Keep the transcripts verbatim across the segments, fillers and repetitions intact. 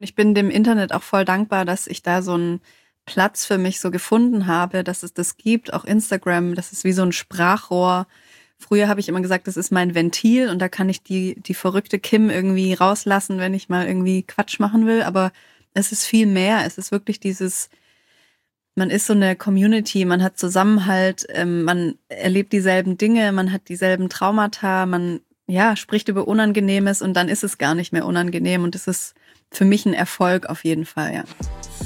Ich bin dem Internet auch voll dankbar, dass ich da so einen Platz für mich so gefunden habe, dass es das gibt, auch Instagram, das ist wie so ein Sprachrohr. Früher habe ich immer gesagt, das ist mein Ventil und da kann ich die, die verrückte Kim irgendwie rauslassen, wenn ich mal irgendwie Quatsch machen will. Aber es ist viel mehr. Es ist wirklich dieses, man ist so eine Community, man hat Zusammenhalt, ähm, man erlebt dieselben Dinge, man hat dieselben Traumata, man ja spricht über Unangenehmes und dann ist es gar nicht mehr unangenehm und es ist für mich ein Erfolg auf jeden Fall, ja.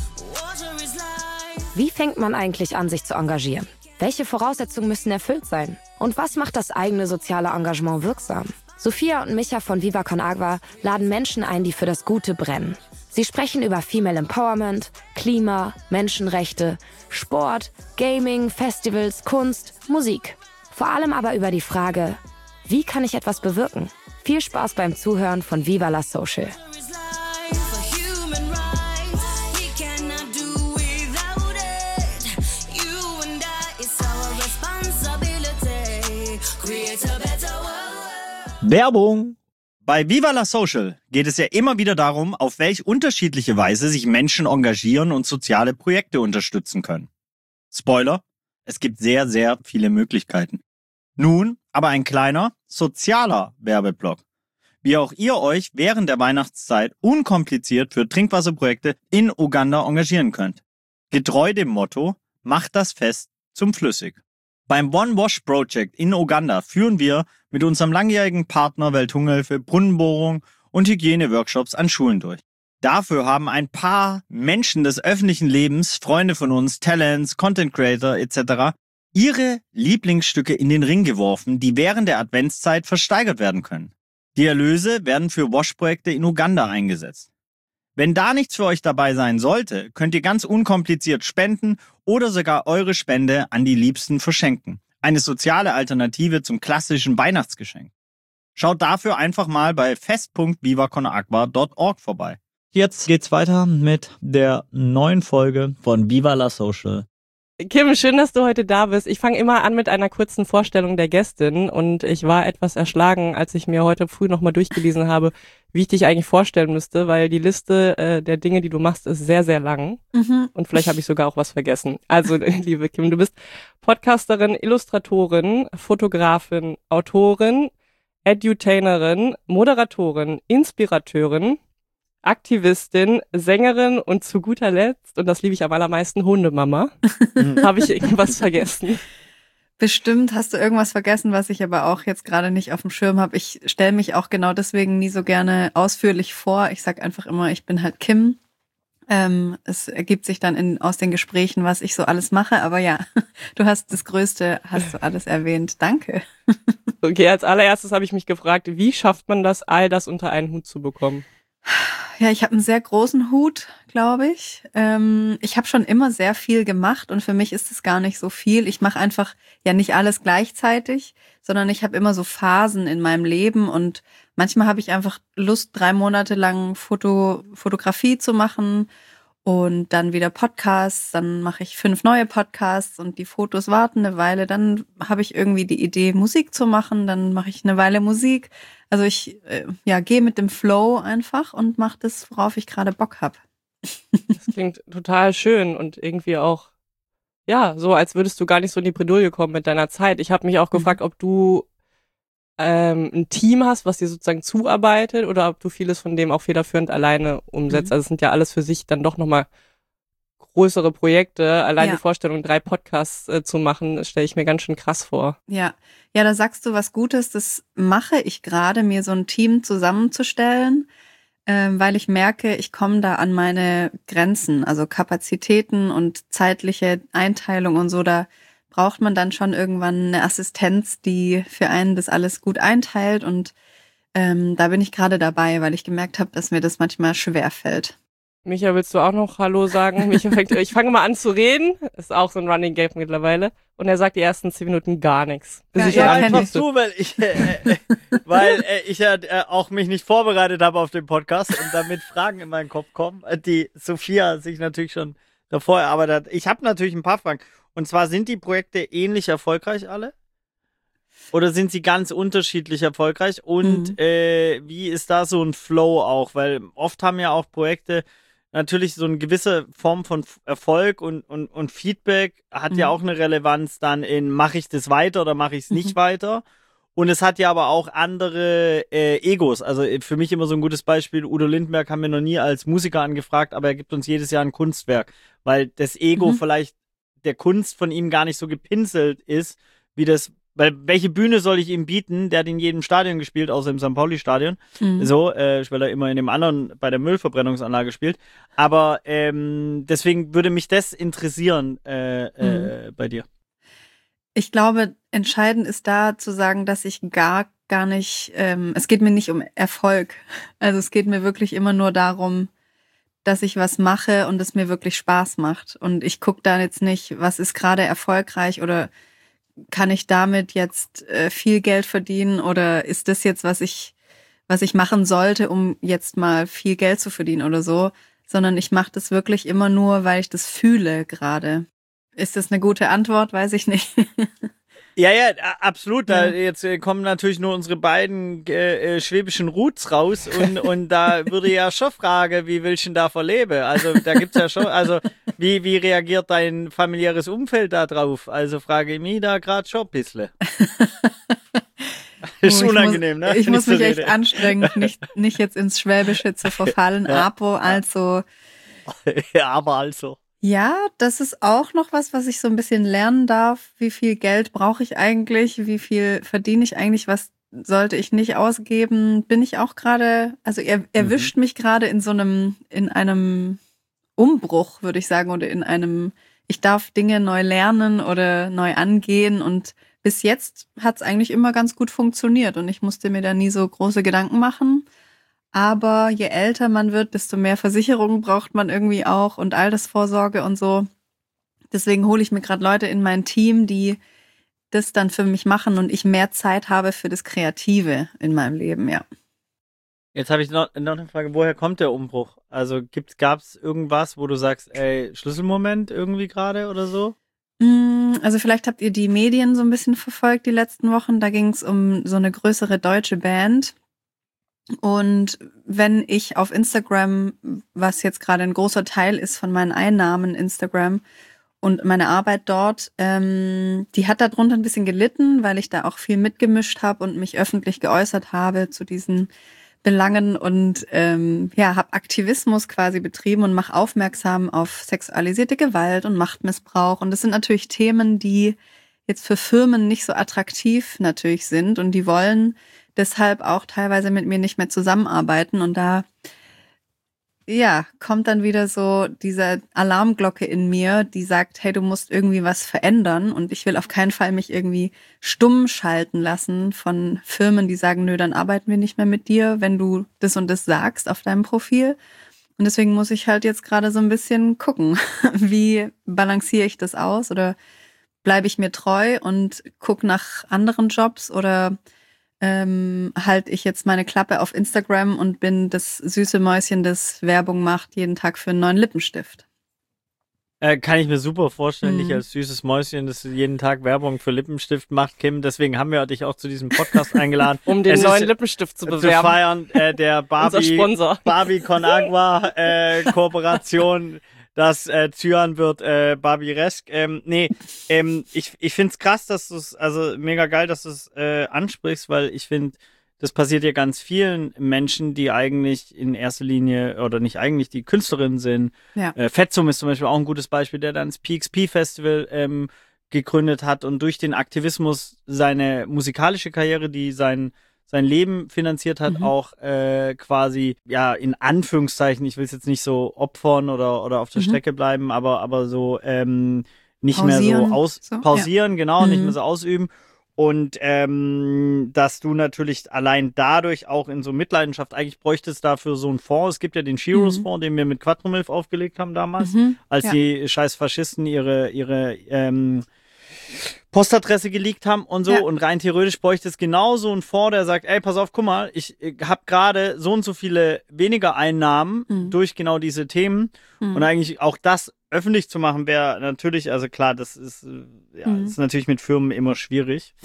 Wie fängt man eigentlich an, sich zu engagieren? Welche Voraussetzungen müssen erfüllt sein? Und was macht das eigene soziale Engagement wirksam? Sophia und Micha von Viva Con Agua laden Menschen ein, die für das Gute brennen. Sie sprechen über Female Empowerment, Klima, Menschenrechte, Sport, Gaming, Festivals, Kunst, Musik. Vor allem aber über die Frage, wie kann ich etwas bewirken? Viel Spaß beim Zuhören von Viva la Social. Werbung! Bei Viva la Social geht es ja immer wieder darum, auf welch unterschiedliche Weise sich Menschen engagieren und soziale Projekte unterstützen können. Spoiler, es gibt sehr, sehr viele Möglichkeiten. Nun aber ein kleiner, sozialer Werbeblock. Wie auch ihr euch während der Weihnachtszeit unkompliziert für Trinkwasserprojekte in Uganda engagieren könnt. Getreu dem Motto, macht das Fest zum Flüssig. Beim One Wash Project in Uganda führen wir mit unserem langjährigen Partner Welthungerhilfe Brunnenbohrung und Hygieneworkshops an Schulen durch. Dafür haben ein paar Menschen des öffentlichen Lebens, Freunde von uns, Talents, Content Creator et cetera, ihre Lieblingsstücke in den Ring geworfen, die während der Adventszeit versteigert werden können. Die Erlöse werden für Wash-Projekte in Uganda eingesetzt. Wenn da nichts für euch dabei sein sollte, könnt ihr ganz unkompliziert spenden oder sogar eure Spende an die Liebsten verschenken. Eine soziale Alternative zum klassischen Weihnachtsgeschenk. Schaut dafür einfach mal bei fest punkt viva con agua punkt org vorbei. Jetzt geht's weiter mit der neuen Folge von Viva la Social. Kim, schön, dass du heute da bist. Ich fange immer an mit einer kurzen Vorstellung der Gästin und ich war etwas erschlagen, als ich mir heute früh nochmal durchgelesen habe, wie ich dich eigentlich vorstellen müsste, weil die Liste äh, der Dinge, die du machst, ist sehr, sehr lang mhm. und vielleicht habe ich sogar auch was vergessen. Also, liebe Kim, du bist Podcasterin, Illustratorin, Fotografin, Autorin, Edutainerin, Moderatorin, Inspirateurin, Aktivistin, Sängerin und zu guter Letzt, und das liebe ich am allermeisten, Hundemama. Habe ich irgendwas vergessen? Bestimmt hast du irgendwas vergessen, was ich aber auch jetzt gerade nicht auf dem Schirm habe. Ich stelle mich auch genau deswegen nie so gerne ausführlich vor. Ich sag einfach immer, ich bin halt Kim. Ähm, es ergibt sich dann in, aus den Gesprächen, was ich so alles mache. Aber ja, du hast das Größte, hast du alles erwähnt. Danke. Okay, als allererstes habe ich mich gefragt, wie schafft man das, all das unter einen Hut zu bekommen? Ja, ich habe einen sehr großen Hut, glaube ich. Ähm, ich habe schon immer sehr viel gemacht und für mich ist es gar nicht so viel. Ich mache einfach ja nicht alles gleichzeitig, sondern ich habe immer so Phasen in meinem Leben und manchmal habe ich einfach Lust, drei Monate lang Foto, Fotografie zu machen und dann wieder Podcasts. Dann mache ich fünf neue Podcasts und die Fotos warten eine Weile. Dann habe ich irgendwie die Idee, Musik zu machen. Dann mache ich eine Weile Musik. Also ich äh, ja gehe mit dem Flow einfach und mache das, worauf ich gerade Bock habe. Das klingt total schön und irgendwie auch, ja, so als würdest du gar nicht so in die Bredouille kommen mit deiner Zeit. Ich habe mich auch gefragt, ob du ähm, ein Team hast, was dir sozusagen zuarbeitet oder ob du vieles von dem auch federführend alleine umsetzt. Mhm. Also es sind ja alles für sich dann doch nochmal größere Projekte. Allein ja. Die Vorstellung, drei Podcasts äh, zu machen, stelle ich mir ganz schön krass vor. Ja, ja, da sagst du was Gutes. Das mache ich gerade, mir so ein Team zusammenzustellen, ähm, weil ich merke, ich komme da an meine Grenzen, also Kapazitäten und zeitliche Einteilung und so. Da braucht man dann schon irgendwann eine Assistenz, die für einen das alles gut einteilt. Und ähm, da bin ich gerade dabei, weil ich gemerkt habe, dass mir das manchmal schwerfällt. Micha, willst du auch noch Hallo sagen? Micha fängt, ich fange mal an zu reden. Ist auch so ein Running Gag mittlerweile. Und er sagt die ersten zehn Minuten gar nichts. Bis ja, ich ja, einfach zu, weil ich, äh, äh, weil äh, ich ja äh, auch mich nicht vorbereitet habe auf den Podcast und damit Fragen in meinen Kopf kommen, die Sophia sich natürlich schon davor erarbeitet hat. Ich habe natürlich ein paar Fragen. Und zwar, sind die Projekte ähnlich erfolgreich alle? Oder sind sie ganz unterschiedlich erfolgreich? Und mhm. äh, wie ist da so ein Flow auch? Weil oft haben ja auch Projekte natürlich so eine gewisse Form von Erfolg und, und, und Feedback hat mhm. ja auch eine Relevanz dann in, mache ich das weiter oder mache ich es nicht mhm. weiter? Und es hat ja aber auch andere äh, Egos. Also für mich immer so ein gutes Beispiel, Udo Lindenberg haben wir noch nie als Musiker angefragt, aber er gibt uns jedes Jahr ein Kunstwerk, weil das Ego mhm. vielleicht der Kunst von ihm gar nicht so gepinselt ist, wie das. Weil welche Bühne soll ich ihm bieten? Der hat in jedem Stadion gespielt, außer im Sankt Pauli-Stadion. Mhm. So, äh, weil er immer in dem anderen bei der Müllverbrennungsanlage spielt. Aber ähm, deswegen würde mich das interessieren äh, äh, mhm. bei dir. Ich glaube, entscheidend ist da zu sagen, dass ich gar, gar nicht, ähm, es geht mir nicht um Erfolg. Also es geht mir wirklich immer nur darum, dass ich was mache und es mir wirklich Spaß macht. Und ich gucke da jetzt nicht, was ist gerade erfolgreich oder kann ich damit jetzt äh, viel Geld verdienen oder ist das jetzt, was ich, was ich machen sollte, um jetzt mal viel Geld zu verdienen oder so, sondern ich mache das wirklich immer nur, weil ich das fühle gerade. Ist das eine gute Antwort? Weiß ich nicht. Ja, ja, absolut. Da ja. Jetzt äh, kommen natürlich nur unsere beiden äh, schwäbischen Roots raus und und da würde ja schon fragen, wie willst du denn da verleben? Also da gibt's ja schon, also wie wie reagiert dein familiäres Umfeld da drauf? Also frage ich mich da gerade schon ein bisschen. Ist oh, unangenehm, muss, ne? Ich muss mich echt anstrengen, nicht nicht jetzt ins Schwäbische zu verfallen. Ja. Aber also. Ja, aber also. Ja, das ist auch noch was, was ich so ein bisschen lernen darf. Wie viel Geld brauche ich eigentlich? Wie viel verdiene ich eigentlich? Was sollte ich nicht ausgeben? Bin ich auch gerade, also er erwischt mhm. mich gerade in so einem, in einem Umbruch, würde ich sagen, oder in einem, ich darf Dinge neu lernen oder neu angehen und bis jetzt hat es eigentlich immer ganz gut funktioniert und ich musste mir da nie so große Gedanken machen. Aber je älter man wird, desto mehr Versicherungen braucht man irgendwie auch und Altersvorsorge und so. Deswegen hole ich mir gerade Leute in mein Team, die das dann für mich machen und ich mehr Zeit habe für das Kreative in meinem Leben, ja. Jetzt habe ich noch, noch eine Frage, woher kommt der Umbruch? Also gab es irgendwas, wo du sagst, ey, Schlüsselmoment irgendwie gerade oder so? Also vielleicht habt ihr die Medien so ein bisschen verfolgt die letzten Wochen. Da ging es um so eine größere deutsche Band. Und wenn ich auf Instagram, was jetzt gerade ein großer Teil ist von meinen Einnahmen Instagram und meine Arbeit dort, ähm, die hat darunter ein bisschen gelitten, weil ich da auch viel mitgemischt habe und mich öffentlich geäußert habe zu diesen Belangen und ähm, ja, habe Aktivismus quasi betrieben und mache aufmerksam auf sexualisierte Gewalt und Machtmissbrauch. Und das sind natürlich Themen, die jetzt für Firmen nicht so attraktiv natürlich sind und die wollen deshalb auch teilweise mit mir nicht mehr zusammenarbeiten. Und da, ja, kommt dann wieder so diese Alarmglocke in mir, die sagt, hey, du musst irgendwie was verändern. Und ich will auf keinen Fall mich irgendwie stumm schalten lassen von Firmen, die sagen, nö, dann arbeiten wir nicht mehr mit dir, wenn du das und das sagst auf deinem Profil. Und deswegen muss ich halt jetzt gerade so ein bisschen gucken, wie balanciere ich das aus oder bleibe ich mir treu und gucke nach anderen Jobs oder ähm, halte ich jetzt meine Klappe auf Instagram und bin das süße Mäuschen, das Werbung macht jeden Tag für einen neuen Lippenstift. Äh, kann ich mir super vorstellen, Mhm. dich als süßes Mäuschen, das jeden Tag Werbung für Lippenstift macht, Kim. Deswegen haben wir dich auch zu diesem Podcast eingeladen. Um den Es neuen ist, Lippenstift zu äh, bewerben. Zu feiern, äh, der Unser Barbie, Sponsor. Barbie Con Agua äh, Kooperation, das äh, Zyan wird äh, Barbie-resk. Ähm, nee, ähm, ich, ich find's krass, dass du es, also mega geil, dass du es äh, ansprichst, weil ich finde, das passiert ja ganz vielen Menschen, die eigentlich in erster Linie, oder nicht eigentlich, die Künstlerinnen sind. Ja. Äh, Fetzum ist zum Beispiel auch ein gutes Beispiel, der dann das P X P-Festival ähm, gegründet hat und durch den Aktivismus seine musikalische Karriere, die sein, sein Leben finanziert hat, Mhm. auch äh, quasi, ja, in Anführungszeichen, ich will es jetzt nicht so opfern oder, oder auf der Mhm. Strecke bleiben, aber, aber so ähm, nicht Pausieren, mehr so aus so, pausieren, genau, nicht Mhm. mehr so ausüben. Und ähm, dass du natürlich allein dadurch auch in so Mitleidenschaft, eigentlich bräuchtest dafür so einen Fonds. Es gibt ja den Shiros-Fonds, den wir mit Quattromilf aufgelegt haben damals, Mhm. als Ja. die scheiß Faschisten ihre ihre ähm, Postadresse geleakt haben und so. Ja. Und rein theoretisch bräuchte es genau so einen Fonds, der sagt, ey, pass auf, guck mal, ich, ich habe gerade so und so viele weniger Einnahmen Mhm. durch genau diese Themen. Mhm. Und eigentlich auch das öffentlich zu machen, wäre natürlich, also klar, das ist, äh, ja, Mhm. das ist natürlich mit Firmen immer schwierig.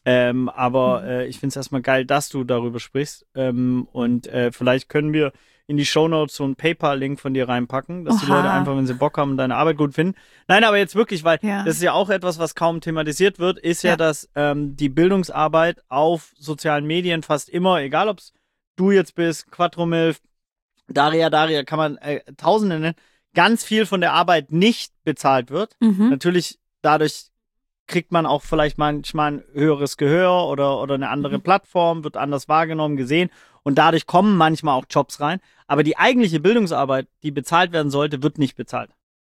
Ähm, aber äh, ich finde es erstmal geil, dass du darüber sprichst. Ähm, und äh, vielleicht können wir in die Shownotes so einen PayPal-Link von dir reinpacken, dass Oha. die Leute einfach, wenn sie Bock haben, deine Arbeit gut finden. Nein, aber jetzt wirklich, weil Ja. das ist ja auch etwas, was kaum thematisiert wird, ist ja, Ja. dass ähm, die Bildungsarbeit auf sozialen Medien fast immer, egal ob es du jetzt bist, Quattromilf, Daria, Daria, kann man äh, Tausende nennen, ganz viel von der Arbeit nicht bezahlt wird. Mhm. Natürlich dadurch kriegt man auch vielleicht manchmal ein höheres Gehör oder, oder eine andere Mhm. Plattform, wird anders wahrgenommen, gesehen und dadurch kommen manchmal auch Jobs rein. Aber die eigentliche Bildungsarbeit, die bezahlt werden sollte, wird nicht bezahlt.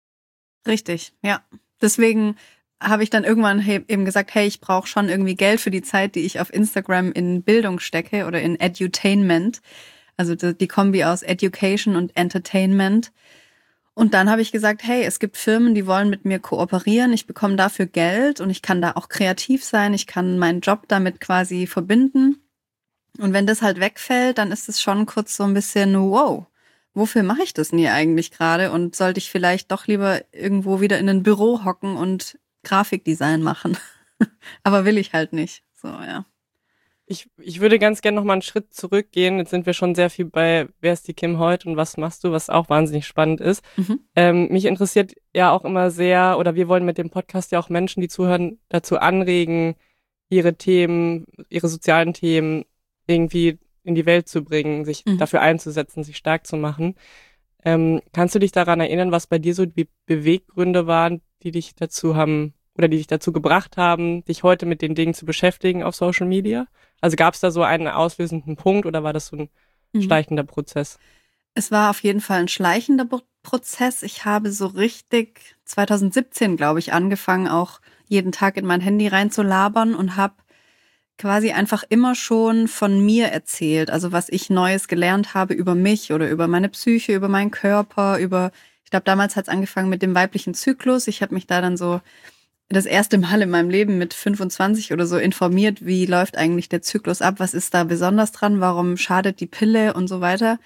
Richtig, ja. Deswegen habe ich dann irgendwann he- eben gesagt, hey, ich brauche schon irgendwie Geld für die Zeit, die ich auf Instagram in Bildung stecke oder in Edutainment. Also die, die Kombi aus Education und Entertainment. Und dann habe ich gesagt, hey, es gibt Firmen, die wollen mit mir kooperieren. Ich bekomme dafür Geld und ich kann da auch kreativ sein. Ich kann meinen Job damit quasi verbinden. Und wenn das halt wegfällt, dann ist es schon kurz so ein bisschen, wow, wofür mache ich das denn hier eigentlich gerade? Und sollte ich vielleicht doch lieber irgendwo wieder in ein Büro hocken und Grafikdesign machen? Aber will ich halt nicht. So, ja. Ich, ich würde ganz gerne noch mal einen Schritt zurückgehen. Jetzt sind wir schon sehr viel bei Wer ist die Kim heute und was machst du, was auch wahnsinnig spannend ist. Mhm. Ähm, mich interessiert ja auch immer sehr, oder wir wollen mit dem Podcast ja auch Menschen, die zuhören, dazu anregen, ihre Themen, ihre sozialen Themen irgendwie in die Welt zu bringen, sich Mhm. dafür einzusetzen, sich stark zu machen. Ähm, kannst du dich daran erinnern, was bei dir so die Beweggründe waren, die dich dazu haben oder die dich dazu gebracht haben, dich heute mit den Dingen zu beschäftigen auf Social Media? Also gab es da so einen auslösenden Punkt oder war das so ein Mhm. schleichender Prozess? Es war auf jeden Fall ein schleichender Bo- Prozess. Ich habe so richtig zwanzig siebzehn, glaube ich, angefangen, auch jeden Tag in mein Handy reinzulabern und habe quasi einfach immer schon von mir erzählt. Also was ich Neues gelernt habe über mich oder über meine Psyche, über meinen Körper, über, ich glaube, damals hat es angefangen mit dem weiblichen Zyklus. Ich habe mich da dann so das erste Mal in meinem Leben mit fünfundzwanzig oder so informiert, wie läuft eigentlich der Zyklus ab, was ist da besonders dran, warum schadet die Pille und so weiter.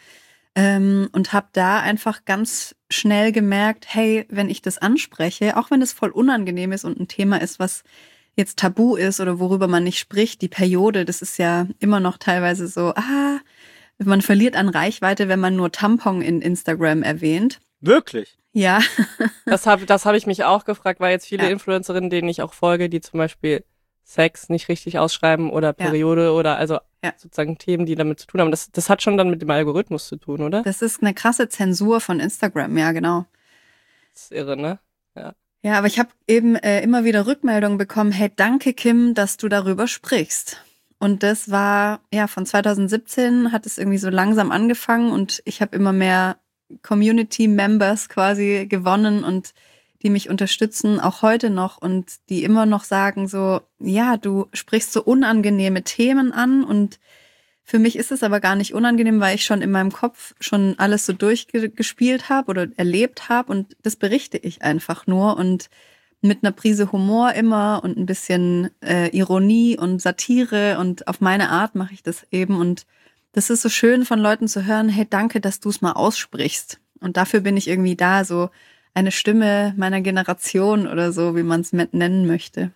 Ähm, und habe da einfach ganz schnell gemerkt, hey, wenn ich das anspreche, auch wenn es voll unangenehm ist und ein Thema ist, was jetzt tabu ist oder worüber man nicht spricht, die Periode, das ist ja immer noch teilweise so, ah, man verliert an Reichweite, wenn man nur Tampon in Instagram erwähnt. Wirklich? Ja. Das habe das hab ich mich auch gefragt, weil jetzt viele Ja. Influencerinnen, denen ich auch folge, die zum Beispiel Sex nicht richtig ausschreiben oder Periode oder also Ja. sozusagen Themen, die damit zu tun haben. Das, das hat schon dann mit dem Algorithmus zu tun, oder? Das ist eine krasse Zensur von Instagram, ja, genau. Das ist irre, ne? Ja, aber ich habe eben äh, immer wieder Rückmeldungen bekommen, hey, danke Kim, dass du darüber sprichst. Und das war, ja, von zwanzig siebzehn hat es irgendwie so langsam angefangen und ich habe immer mehr Community-Members quasi gewonnen und die mich unterstützen, auch heute noch und die immer noch sagen so, ja, du sprichst so unangenehme Themen an und für mich ist es aber gar nicht unangenehm, weil ich schon in meinem Kopf schon alles so durchgespielt habe oder erlebt habe und das berichte ich einfach nur und mit einer Prise Humor immer und ein bisschen äh, Ironie und Satire und auf meine Art mache ich das eben und das ist so schön von Leuten zu hören, hey, danke, dass du es mal aussprichst und dafür bin ich irgendwie da, so eine Stimme meiner Generation oder so, wie man es nennen möchte.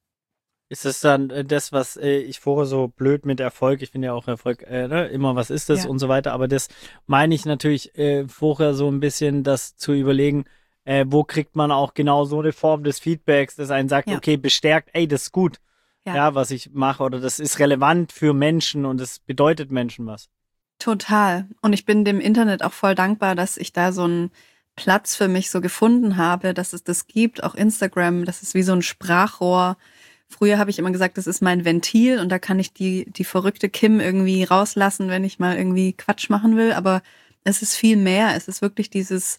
Ist es dann äh, das, was äh, ich vorher so blöd mit Erfolg, ich finde ja auch Erfolg, äh, ne, immer was ist das Ja. und so weiter, aber das meine ich natürlich äh, vorher so ein bisschen, das zu überlegen, äh, wo kriegt man auch genau so eine Form des Feedbacks, dass einen sagt, Ja. okay, bestärkt, ey, das ist gut, Ja. ja, was ich mache oder das ist relevant für Menschen und es bedeutet Menschen was. Total. Und ich bin dem Internet auch voll dankbar, dass ich da so einen Platz für mich so gefunden habe, dass es das gibt, auch Instagram, das ist wie so ein Sprachrohr. Früher habe ich immer gesagt, das ist mein Ventil und da kann ich die, die verrückte Kim irgendwie rauslassen, wenn ich mal irgendwie Quatsch machen will. Aber es ist viel mehr. Es ist wirklich dieses,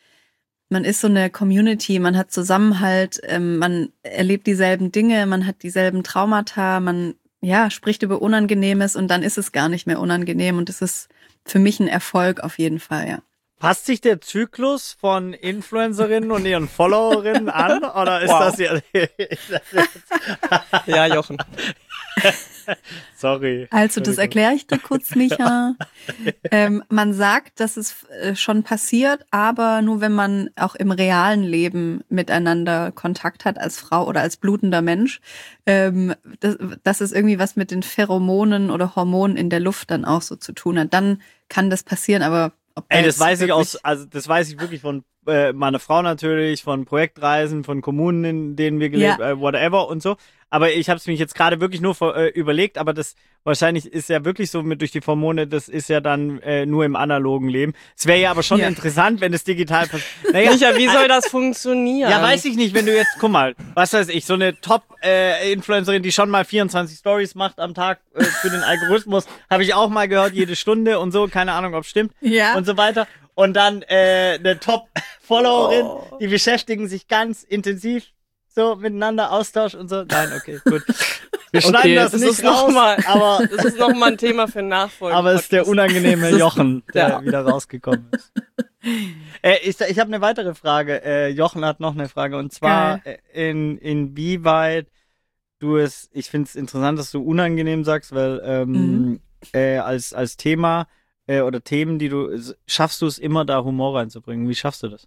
man ist so eine Community, man hat Zusammenhalt, ähm, man erlebt dieselben Dinge, man hat dieselben Traumata, man ja spricht über Unangenehmes und dann ist es gar nicht mehr unangenehm und es ist für mich ein Erfolg auf jeden Fall, ja. Passt sich der Zyklus von Influencerinnen und ihren Followerinnen an oder ist Wow. das ja Ja, Jochen. Sorry. Also das erkläre ich dir kurz, Micha. ähm, man sagt, dass es äh, schon passiert, aber nur wenn man auch im realen Leben miteinander Kontakt hat als Frau oder als blutender Mensch. Ähm, das, dass es irgendwie was mit den Pheromonen oder Hormonen in der Luft dann auch so zu tun hat. Dann kann das passieren, aber ob Ey, das jetzt weiß ich wirklich- aus, also das weiß ich wirklich von äh, meiner Frau natürlich, von Projektreisen, von Kommunen, in denen wir gelebt, Ja. äh, whatever und so. Aber ich habe es mich jetzt gerade wirklich nur vor, äh, überlegt, aber das wahrscheinlich ist ja wirklich so mit durch die Hormone, das ist ja dann äh, nur im analogen Leben. Es wäre ja aber schon Ja. interessant, wenn es digital passiert. Naja, Micha, wie soll das funktionieren? ja, weiß ich nicht, wenn du jetzt, guck mal, was weiß ich, so eine Top-Influencerin, die schon mal vierundzwanzig Stories macht am Tag äh, für den Algorithmus, habe ich auch mal gehört, jede Stunde und so, keine Ahnung, ob stimmt Ja. und so weiter. Und dann äh, eine Top-Followerin, Oh. die beschäftigen sich ganz intensiv so miteinander, Austausch und so. Nein, okay, gut. Wir schneiden Okay, das, das nicht ist noch raus, mal- aber, Das ist nochmal ein Thema für Nachfolge. aber es ist der unangenehme Jochen, der Ja. wieder rausgekommen ist. Äh, ich ich habe eine weitere Frage. Äh, Jochen hat noch eine Frage und zwar äh, in inwieweit du es, ich finde es interessant, dass du unangenehm sagst, weil ähm, Mhm. äh, als als Thema äh, oder Themen, die du schaffst du es immer da Humor reinzubringen. Wie schaffst du das?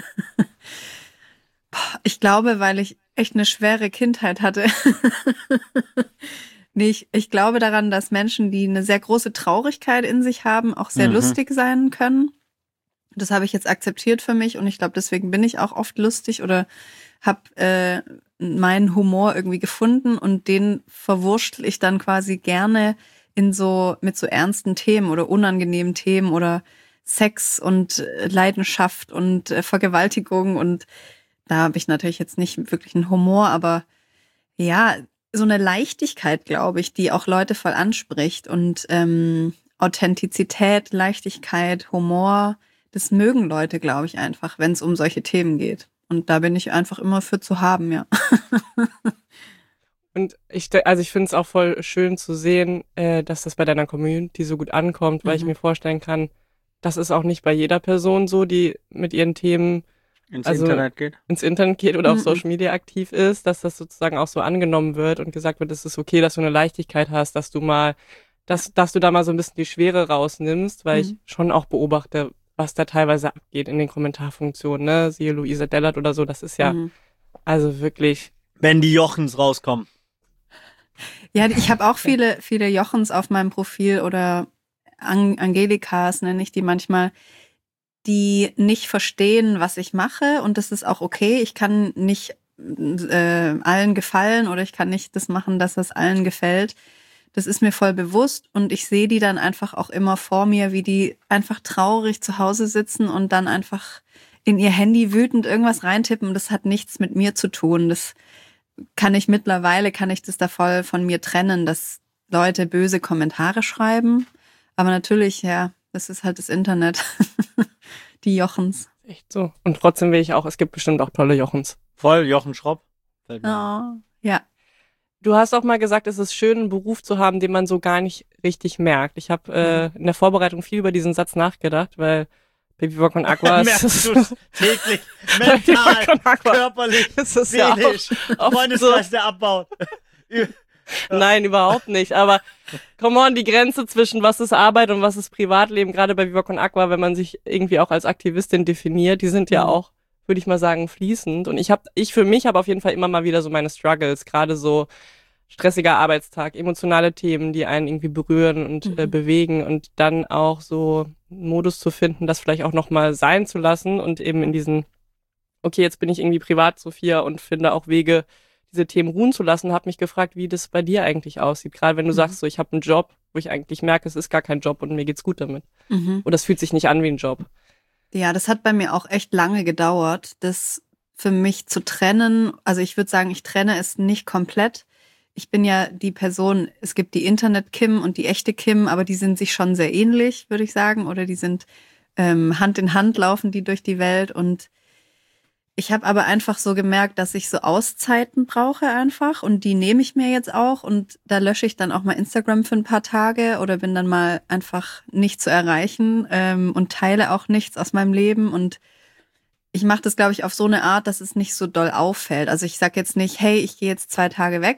Ich glaube, weil ich echt eine schwere Kindheit hatte. Nee, ich, ich glaube daran, dass Menschen, die eine sehr große Traurigkeit in sich haben, auch sehr Mhm. lustig sein können. Das habe ich jetzt akzeptiert für mich und ich glaube, deswegen bin ich auch oft lustig oder habe äh, meinen Humor irgendwie gefunden und den verwurschtel ich dann quasi gerne in so mit so ernsten Themen oder unangenehmen Themen oder Sex und äh, Leidenschaft und äh, Vergewaltigung und da habe ich natürlich jetzt nicht wirklich einen Humor, aber ja, so eine Leichtigkeit, glaube ich, die auch Leute voll anspricht und ähm, Authentizität, Leichtigkeit, Humor, das mögen Leute, glaube ich, einfach, wenn es um solche Themen geht. Und da bin ich einfach immer für zu haben, ja. Und ich, de- also ich finde es auch voll schön zu sehen, äh, dass das bei deiner Community so gut ankommt, weil ich Mhm. mir vorstellen kann, das ist auch nicht bei jeder Person so, die mit ihren Themen Ins Also- Internet geht? ins Internet geht oder auf Mhm. Social Media aktiv ist, dass das sozusagen auch so angenommen wird und gesagt wird, es ist okay, dass du eine Leichtigkeit hast, dass du mal, dass, dass du da mal so ein bisschen die Schwere rausnimmst, weil Mhm. ich schon auch beobachte, was da teilweise abgeht in den Kommentarfunktionen, ne? Siehe Luisa Dellert oder so, das ist ja Mhm. also wirklich, Wenn die Jochens rauskommen. Ja, ich habe auch viele, viele Jochens auf meinem Profil oder An Angelikas, nenne ich die manchmal, die nicht verstehen, was ich mache. Und das ist auch okay. Ich kann nicht äh, allen gefallen oder ich kann nicht das machen, dass es allen gefällt. Das ist mir voll bewusst und ich sehe die dann einfach auch immer vor mir, wie die einfach traurig zu Hause sitzen und dann einfach in ihr Handy wütend irgendwas reintippen. Das hat nichts mit mir zu tun. Das kann ich mittlerweile, kann ich das da voll von mir trennen, dass Leute böse Kommentare schreiben. Aber natürlich, ja, das ist halt das Internet. Die Jochens. echt so. Und trotzdem will ich auch, es gibt bestimmt auch tolle Jochens. Voll, Jochen Schropp. Fällt mir ein. Oh, ja. Du hast auch mal gesagt, es ist schön, einen Beruf zu haben, den man so gar nicht richtig merkt. Ich habe äh, in der Vorbereitung viel über diesen Satz nachgedacht, weil Baby Rock und Aqua Merkst ist du es täglich, mental, körperlich, es ist ja auch seelisch, oft Freundeskreis, der abbaut. Nein, überhaupt nicht. Aber come on, die Grenze zwischen was ist Arbeit und was ist Privatleben, gerade bei Viva Con Aqua, wenn man sich irgendwie auch als Aktivistin definiert, die sind ja Mhm. auch, würde ich mal sagen, fließend. Und ich habe, ich für mich habe auf jeden Fall immer mal wieder so meine Struggles, gerade so stressiger Arbeitstag, emotionale Themen, die einen irgendwie berühren und Mhm. äh, bewegen und dann auch so einen Modus zu finden, das vielleicht auch nochmal sein zu lassen und eben in diesen, okay, jetzt bin ich irgendwie privat, Sophia, und finde auch Wege, diese Themen ruhen zu lassen, habe mich gefragt, wie das bei dir eigentlich aussieht. Gerade wenn du Mhm. sagst, so ich habe einen Job, wo ich eigentlich merke, es ist gar kein Job und mir geht's gut damit. Mhm. Oder es fühlt sich nicht an wie ein Job. Ja, das hat bei mir auch echt lange gedauert, das für mich zu trennen. Also ich würde sagen, ich trenne es nicht komplett. Ich bin ja die Person, es gibt die Internet-Kim und die echte Kim, aber die sind sich schon sehr ähnlich, würde ich sagen. Oder die sind ähm, Hand in Hand laufen die durch die Welt. Und ich habe aber einfach so gemerkt, dass ich so Auszeiten brauche einfach. Und die nehme ich mir jetzt auch. Und da lösche ich dann auch mal Instagram für ein paar Tage oder bin dann mal einfach nicht zu erreichen ähm, und teile auch nichts aus meinem Leben. Und ich mache das, glaube ich, auf so eine Art, dass es nicht so doll auffällt. Also ich sage jetzt nicht, hey, ich gehe jetzt zwei Tage weg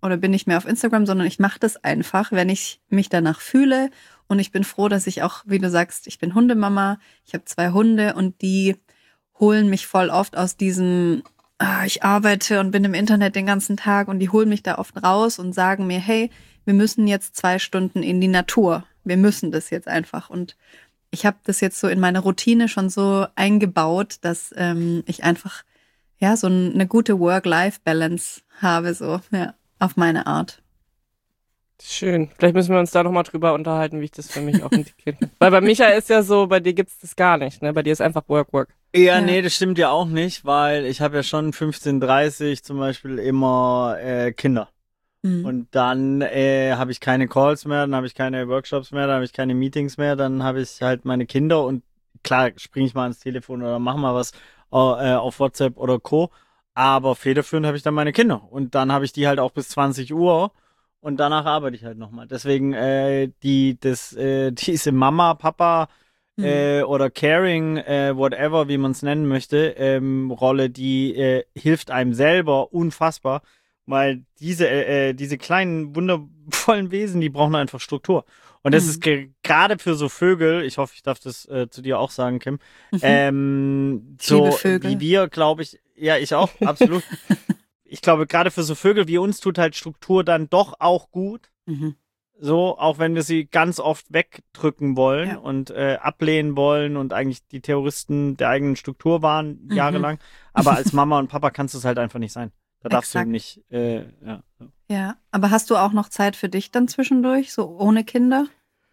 oder bin nicht mehr auf Instagram, sondern ich mache das einfach, wenn ich mich danach fühle. Und ich bin froh, dass ich auch, wie du sagst, ich bin Hundemama, ich habe zwei Hunde und die holen mich voll oft aus diesem, ah, ich arbeite und bin im Internet den ganzen Tag und die holen mich da oft raus und sagen mir, hey, wir müssen jetzt zwei Stunden in die Natur. Wir müssen das jetzt einfach. Und ich habe das jetzt so in meine Routine schon so eingebaut, dass ähm, ich einfach ja so eine gute Work-Life-Balance habe, so ja, auf meine Art. Schön. Vielleicht müssen wir uns da nochmal drüber unterhalten, wie ich das für mich auch integrieren kann. Weil bei Micha ist ja so, bei dir gibt's das gar nicht, ne? Bei dir ist einfach Work, Work. Ja, Ja. nee, das stimmt ja auch nicht, weil ich habe ja schon fünfzehn Uhr dreißig zum Beispiel immer äh, Kinder. Mhm. Und dann äh, habe ich keine Calls mehr, dann habe ich keine Workshops mehr, dann habe ich keine Meetings mehr, dann habe ich halt meine Kinder und klar springe ich mal ans Telefon oder mache mal was äh, auf WhatsApp oder Co. Aber federführend habe ich dann meine Kinder und dann habe ich die halt auch bis zwanzig Uhr und danach arbeite ich halt nochmal. Deswegen äh, die das äh, diese Mama, Papa Mhm. äh, oder Caring, äh, whatever, wie man es nennen möchte, ähm, Rolle, die äh, hilft einem selber unfassbar, weil diese äh, diese kleinen, wundervollen Wesen, die brauchen einfach Struktur. Und das Mhm. ist ge- gerade für so Vögel, ich hoffe, ich darf das äh, zu dir auch sagen, Kim, Mhm. ähm, Ich liebe so Vögel. wie wir, glaube ich, ja, ich auch, absolut. Ich glaube, gerade für so Vögel wie uns tut halt Struktur dann doch auch gut. Mhm. So, auch wenn wir sie ganz oft wegdrücken wollen Ja. und äh, ablehnen wollen und eigentlich die Terroristen der eigenen Struktur waren, Mhm. jahrelang. Aber als Mama und Papa kannst du es halt einfach nicht sein. Da darfst Exakt. du nicht, äh, ja. Ja, aber hast du auch noch Zeit für dich dann zwischendurch, so ohne Kinder?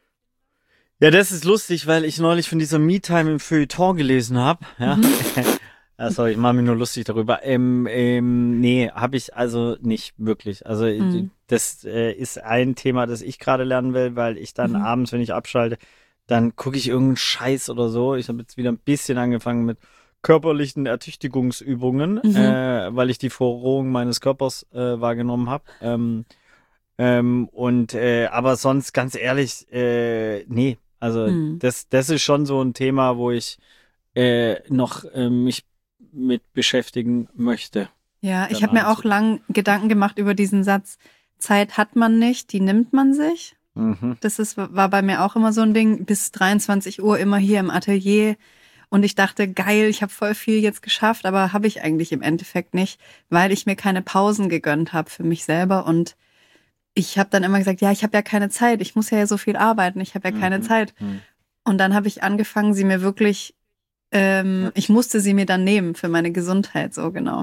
Ja, das ist lustig, weil ich neulich von dieser Me-Time im Feuilleton gelesen habe. Ja. Mhm. Ja, sorry, ich mache mich nur lustig darüber. Ähm, ähm, nee, habe ich also nicht wirklich. Also Mhm. das äh, ist ein Thema, das ich gerade lernen will, weil ich dann Mhm. abends, wenn ich abschalte, dann gucke ich irgendeinen Scheiß oder so. Ich habe jetzt wieder ein bisschen angefangen mit körperlichen Ertüchtigungsübungen, Mhm. äh, weil ich die Verrohung meines Körpers äh, wahrgenommen habe. Ähm, ähm, und äh, aber sonst ganz ehrlich, äh, nee. Also Mhm. das, das ist schon so ein Thema, wo ich äh, noch äh, mich mit beschäftigen möchte. Ja, ich Dann habe mir abends auch lang Gedanken gemacht über diesen Satz, Zeit hat man nicht, die nimmt man sich. Mhm. Das ist, war bei mir auch immer so ein Ding, bis dreiundzwanzig Uhr immer hier im Atelier. Und ich dachte, geil, ich habe voll viel jetzt geschafft, aber habe ich eigentlich im Endeffekt nicht, weil ich mir keine Pausen gegönnt habe für mich selber. Und ich habe dann immer gesagt, ja, ich habe ja keine Zeit, ich muss ja so viel arbeiten, ich habe ja keine Mhm. Zeit. Mhm. Und dann habe ich angefangen, sie mir wirklich, ähm, ich musste sie mir dann nehmen für meine Gesundheit, so genau.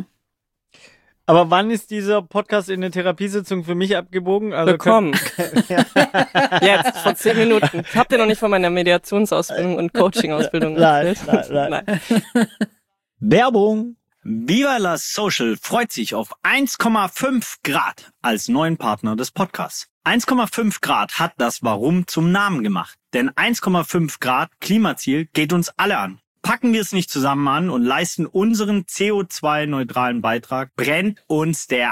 Aber wann ist dieser Podcast in der Therapiesitzung für mich abgebogen? Also Willkommen. Ja. Jetzt, vor zehn Minuten. Habt ihr noch nicht von meiner Mediationsausbildung und Coaching-Ausbildung Nein, erzählt? nein, nein. Werbung. Viva la Social freut sich auf eins Komma fünf Grad als neuen Partner des Podcasts. eins Komma fünf Grad hat das Warum zum Namen gemacht. Denn eins Komma fünf Grad Klimaziel geht uns alle an. Packen wir es nicht zusammen an und leisten unseren C O zwei neutralen Beitrag, brennt uns der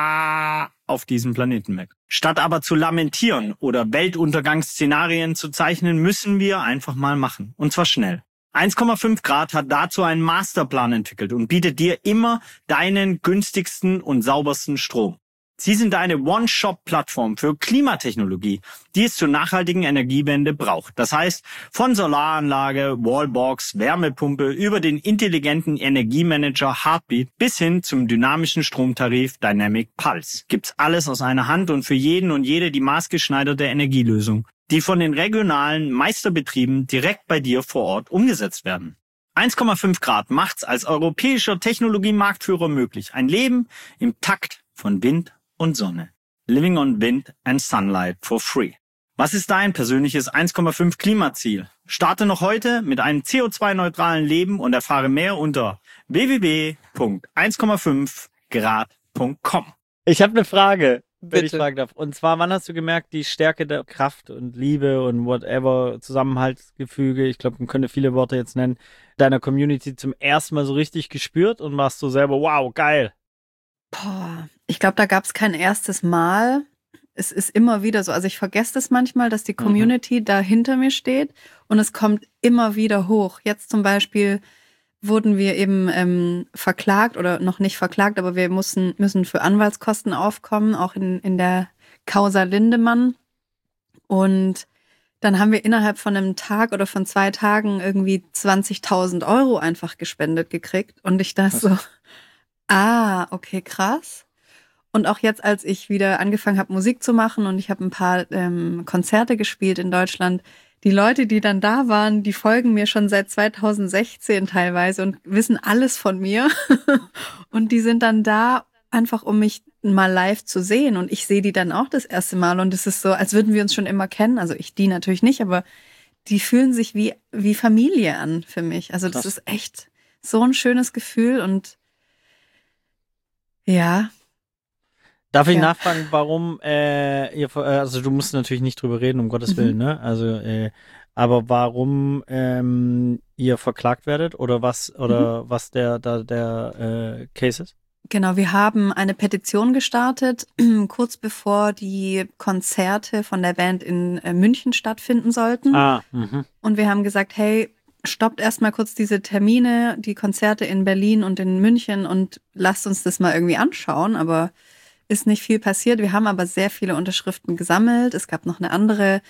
A auf diesem Planeten weg. Statt aber zu lamentieren oder Weltuntergangsszenarien zu zeichnen, müssen wir einfach mal machen. Und zwar schnell. eins Komma fünf Grad hat dazu einen Masterplan entwickelt und bietet dir immer deinen günstigsten und saubersten Strom. Sie sind eine One-Shop-Plattform für Klimatechnologie, die es zur nachhaltigen Energiewende braucht. Das heißt, von Solaranlage, Wallbox, Wärmepumpe über den intelligenten Energiemanager Heartbeat bis hin zum dynamischen Stromtarif Dynamic Pulse gibt's alles aus einer Hand und für jeden und jede die maßgeschneiderte Energielösung, die von den regionalen Meisterbetrieben direkt bei dir vor Ort umgesetzt werden. eins Komma fünf Grad macht's als europäischer Technologie-Marktführer möglich. Ein Leben im Takt von Wind und Sonne. Living on Wind and Sunlight for free. Was ist dein persönliches eins Komma fünf Klimaziel? Starte noch heute mit einem C O zwei neutralen Leben und erfahre mehr unter w w w punkt eins Komma fünf grad punkt com. Ich habe eine Frage, wenn ich Bitte. fragen darf. Und zwar, wann hast du gemerkt, die Stärke der Kraft und Liebe und whatever, Zusammenhaltsgefüge, ich glaube, man könnte viele Worte jetzt nennen, deiner Community zum ersten Mal so richtig gespürt und warst du selber, wow, geil. Boah, ich glaube, da gab es kein erstes Mal. Es ist immer wieder so. Also ich vergesse das manchmal, dass die Community da hinter mir steht und es kommt immer wieder hoch. Jetzt zum Beispiel wurden wir eben ähm, verklagt oder noch nicht verklagt, aber wir mussten, müssen für Anwaltskosten aufkommen, auch in, in der Causa Lindemann. Und dann haben wir innerhalb von einem Tag oder von zwei Tagen irgendwie zwanzigtausend Euro einfach gespendet gekriegt. Und ich dachte so, ah, okay, krass. Und auch jetzt, als ich wieder angefangen habe, Musik zu machen und ich habe ein paar ähm, Konzerte gespielt in Deutschland, die Leute, die dann da waren, die folgen mir schon seit zweitausendsechzehn teilweise und wissen alles von mir. Und die sind dann da einfach, um mich mal live zu sehen. Und ich sehe die dann auch das erste Mal. Und es ist so, als würden wir uns schon immer kennen. Also ich die natürlich nicht, aber die fühlen sich wie, wie Familie an für mich. Also das Krass. Ist echt so ein schönes Gefühl. Und ja. Darf ich ja. nachfragen, warum äh, ihr, also du musst natürlich nicht drüber reden, um Gottes Willen, mhm. ne? Also, äh, aber warum ähm, ihr verklagt werdet oder was oder mhm. was der da der äh, Case ist? Genau, wir haben eine Petition gestartet, kurz bevor die Konzerte von der Band in äh, München stattfinden sollten. Ah, mhm. Und wir haben gesagt, hey, stoppt erstmal kurz diese Termine, die Konzerte in Berlin und in München und lasst uns das mal irgendwie anschauen, aber ist nicht viel passiert. Wir haben aber sehr viele Unterschriften gesammelt. Es gab noch eine andere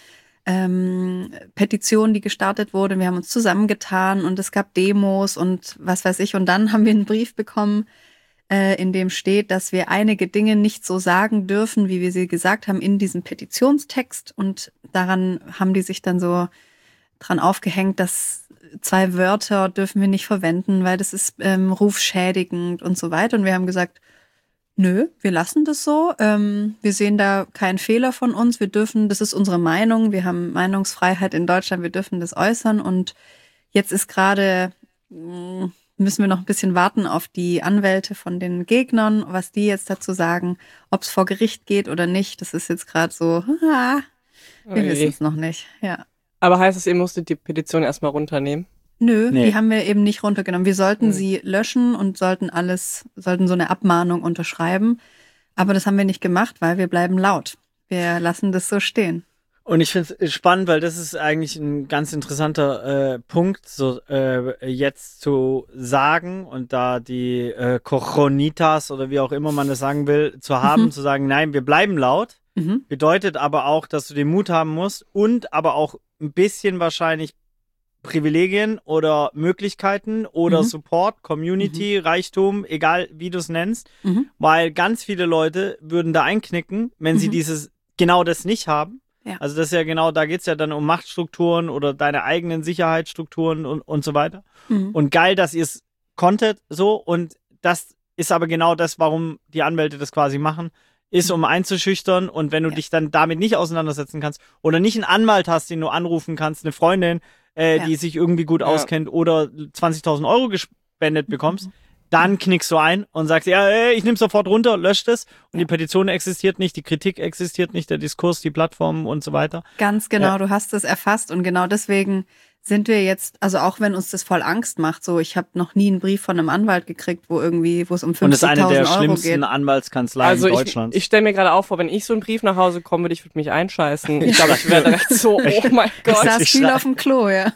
ähm, Petition, die gestartet wurde. Wir haben uns zusammengetan und es gab Demos und was weiß ich. Und dann haben wir einen Brief bekommen, äh, in dem steht, dass wir einige Dinge nicht so sagen dürfen, wie wir sie gesagt haben in diesem Petitionstext. Und daran haben die sich dann so dran aufgehängt, dass zwei Wörter dürfen wir nicht verwenden, weil das ist ähm, rufschädigend und so weiter. Und wir haben gesagt, nö, wir lassen das so. Ähm, wir sehen da keinen Fehler von uns. Wir dürfen, das ist unsere Meinung. Wir haben Meinungsfreiheit in Deutschland. Wir dürfen das äußern. Und jetzt ist gerade, müssen wir noch ein bisschen warten auf die Anwälte von den Gegnern, was die jetzt dazu sagen, ob es vor Gericht geht oder nicht. Das ist jetzt gerade so, ah, wir okay. wissen es noch nicht. Ja. Aber heißt es, ihr musstet die Petition erstmal runternehmen? Nö, nee. die haben wir eben nicht runtergenommen. Wir sollten mhm. sie löschen und sollten alles, sollten so eine Abmahnung unterschreiben. Aber das haben wir nicht gemacht, weil wir bleiben laut. Wir lassen das so stehen. Und ich finde es spannend, weil das ist eigentlich ein ganz interessanter äh, Punkt, so äh, jetzt zu sagen und da die äh, Cochonitas oder wie auch immer man das sagen will, zu haben, mhm. zu sagen, nein, wir bleiben laut. Mhm. Bedeutet aber auch, dass du den Mut haben musst und aber auch ein bisschen wahrscheinlich Privilegien oder Möglichkeiten oder mhm. Support, Community, mhm. Reichtum, egal wie du es nennst, mhm. weil ganz viele Leute würden da einknicken, wenn mhm. sie dieses genau das nicht haben. Ja. Also das ist ja genau, da geht's ja dann um Machtstrukturen oder deine eigenen Sicherheitsstrukturen und, und so weiter. Mhm. Und geil, dass ihr es konntet so und das ist aber genau das, warum die Anwälte das quasi machen, ist, um einzuschüchtern und wenn du ja. dich dann damit nicht auseinandersetzen kannst oder nicht einen Anwalt hast, den du anrufen kannst, eine Freundin, Äh, ja. die sich irgendwie gut ja. auskennt oder zwanzigtausend Euro gespendet bekommst, mhm. dann knickst du ein und sagst, ja, ey, ich nehme sofort runter, löscht es und ja. die Petition existiert nicht, die Kritik existiert nicht, der Diskurs, die Plattformen und so weiter. Ganz genau, ja. du hast es erfasst und genau deswegen sind wir jetzt, also auch wenn uns das voll Angst macht, so ich habe noch nie einen Brief von einem Anwalt gekriegt, wo irgendwie, wo es um fünfzigtausend Euro geht. Und das ist eine der schlimmsten Anwaltskanzleien also in Deutschland. Ich, ich stelle mir gerade auch vor, wenn ich so einen Brief nach Hause komme würde, ich würde mich einscheißen. Ich glaube, ich wäre direkt so, oh mein Gott. Ich saß viel auf dem Klo, ja.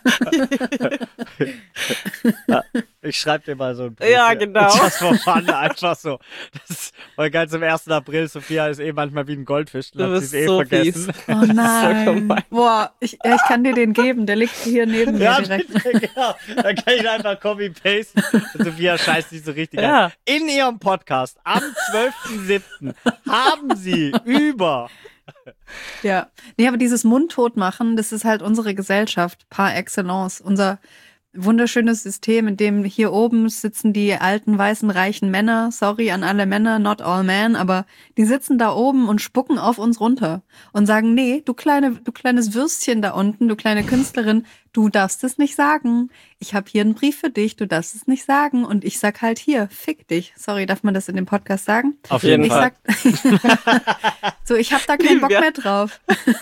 ja ich schreibe dir mal so einen Brief. Ja, genau. Das war fun, einfach so. Das ist, weil ganz am ersten April, Sophia ist eh manchmal wie ein Goldfisch. Dann hat sie es eh so vergessen. Fies. Oh nein. So boah, ich, ich kann dir den geben, der liegt hier neben mir ja, direkt. Bitte, genau. Dann kann ich einfach copy-pasten. Sophia scheißt nicht so richtig ja. an. In ihrem Podcast am zwölften siebten haben sie über... Ja, nee, aber dieses Mundtot machen, das ist halt unsere Gesellschaft par excellence. Unser wunderschönes System, in dem hier oben sitzen die alten, weißen, reichen Männer. Sorry an alle Männer, not all men, aber die sitzen da oben und spucken auf uns runter und sagen, nee, du kleine, du kleines Würstchen da unten, du kleine Künstlerin, du darfst es nicht sagen. Ich habe hier einen Brief für dich, du darfst es nicht sagen. Und ich sag halt hier, fick dich. Sorry, darf man das in dem Podcast sagen? Auf jeden ich Fall. Sag, so, ich habe da keinen Bock mehr drauf.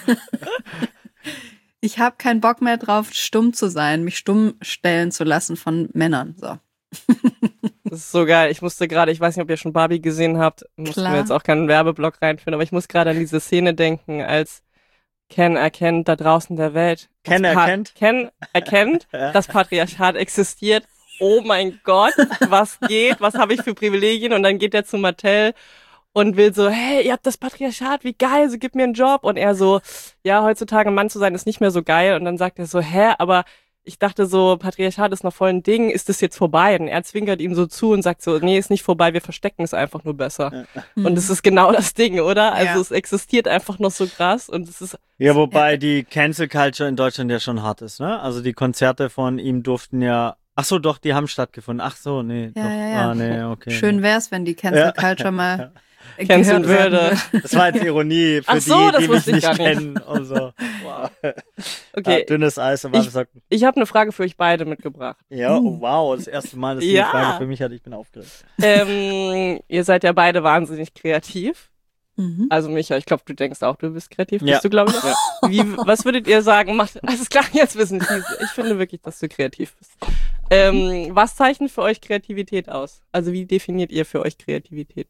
Ich habe keinen Bock mehr drauf, stumm zu sein, mich stumm stellen zu lassen von Männern. So. Das ist so geil. Ich musste gerade, ich weiß nicht, ob ihr schon Barbie gesehen habt, mussten wir jetzt auch keinen Werbeblock reinführen, aber ich muss gerade an diese Szene denken, als Ken erkennt da draußen der Welt. Ken erkennt? Ken erkennt, ja. dass Patriarchat existiert oh mein Gott, was geht, was habe ich für Privilegien? Und dann geht er zu Mattel und will so, hey, ihr habt das Patriarchat, wie geil, so gib mir einen Job. Und er so, ja, heutzutage ein Mann zu sein ist nicht mehr so geil. Und dann sagt er so, hä, aber ich dachte so, Patriarchat ist noch voll ein Ding, ist das jetzt vorbei? Und er zwinkert ihm so zu und sagt so, nee, ist nicht vorbei, wir verstecken es einfach nur besser. Mhm. Und das ist genau das Ding, oder? Also Ja. es existiert einfach noch so krass und es ist... Ja, wobei die Cancel Culture in Deutschland ja schon hart ist, ne? Also die Konzerte von ihm durften ja, ach so, doch, die haben stattgefunden. Ach so, nee, Ja, doch. ja, ja. Ah, nee, okay. Schön wär's, wenn die Cancel Ja. Culture mal Canceln gehört werden würde. Das war jetzt Ironie für Ach so, die, das die mich wusste ich nicht gar nicht. kennen und so. Wow. Ja, Okay, dünnes Eis, aber Ich- gesagt. ich habe eine Frage für euch beide mitgebracht. Ja, oh, wow, das erste Mal, dass ihr Ja. eine Frage für mich hatte, ich bin aufgeregt. ähm, ihr seid ja beide wahnsinnig kreativ. Mhm. Also Micha, ich glaube, du denkst auch, du bist kreativ. Ja. Bist du, glaube ich? Ja. Wie, was würdet ihr sagen? Macht, alles klar, jetzt wissen Sie. Ich finde wirklich, dass du kreativ bist. Ähm, was zeichnet für euch Kreativität aus? Also wie definiert ihr für euch Kreativität?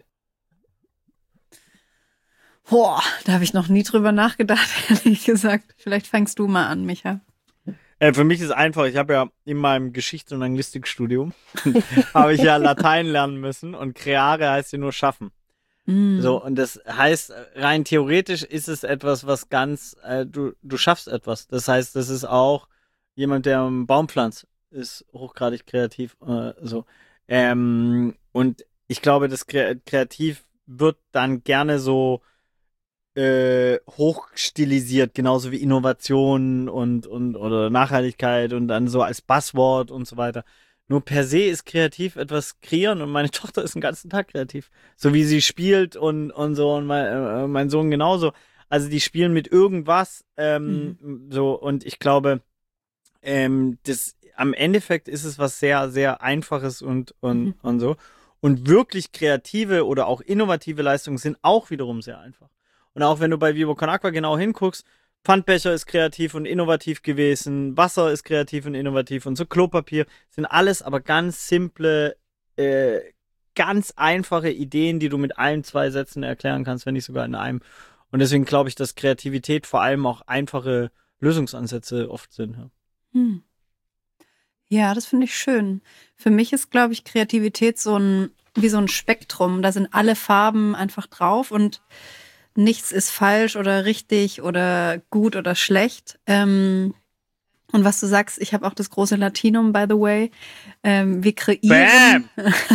Boah, da habe ich noch nie drüber nachgedacht, ehrlich gesagt. Vielleicht fängst du mal an, Micha. Äh, für mich ist einfach, ich habe ja in meinem Geschichts- und Anglistikstudium habe ich ja Latein lernen müssen und creare heißt ja nur schaffen. Mm. So, und das heißt, rein theoretisch ist es etwas, was ganz, äh, du, du schaffst etwas. Das heißt, das ist auch jemand, der einen Baum pflanzt, ist hochgradig kreativ. Äh, so. Ähm, und ich glaube, das Kre- Kreativ wird dann gerne so äh, hochstilisiert, genauso wie Innovation und, und oder Nachhaltigkeit und dann so als Buzzword und so weiter. Nur per se ist kreativ etwas kreieren und meine Tochter ist den ganzen Tag kreativ. So wie sie spielt und, und so und mein, äh, mein Sohn genauso. Also die spielen mit irgendwas ähm, mhm. so und ich glaube, ähm, das am Endeffekt ist es was sehr, sehr Einfaches und, und, mhm. und so. Und wirklich kreative oder auch innovative Leistungen sind auch wiederum sehr einfach. Und auch wenn du bei Viva Con Agua genau hinguckst, Pfandbecher ist kreativ und innovativ gewesen, Wasser ist kreativ und innovativ und so Klopapier sind alles aber ganz simple, äh, ganz einfache Ideen, die du mit allen zwei Sätzen erklären kannst, wenn nicht sogar in einem. Und deswegen glaube ich, dass Kreativität vor allem auch einfache Lösungsansätze oft sind. Ja, hm. Ja, das finde ich schön. Für mich ist, glaube ich, Kreativität so ein, wie so ein Spektrum. Da sind alle Farben einfach drauf und nichts ist falsch oder richtig oder gut oder schlecht. Ähm, und was du sagst, ich habe auch das große Latinum, by the way. Ähm, wir kreieren.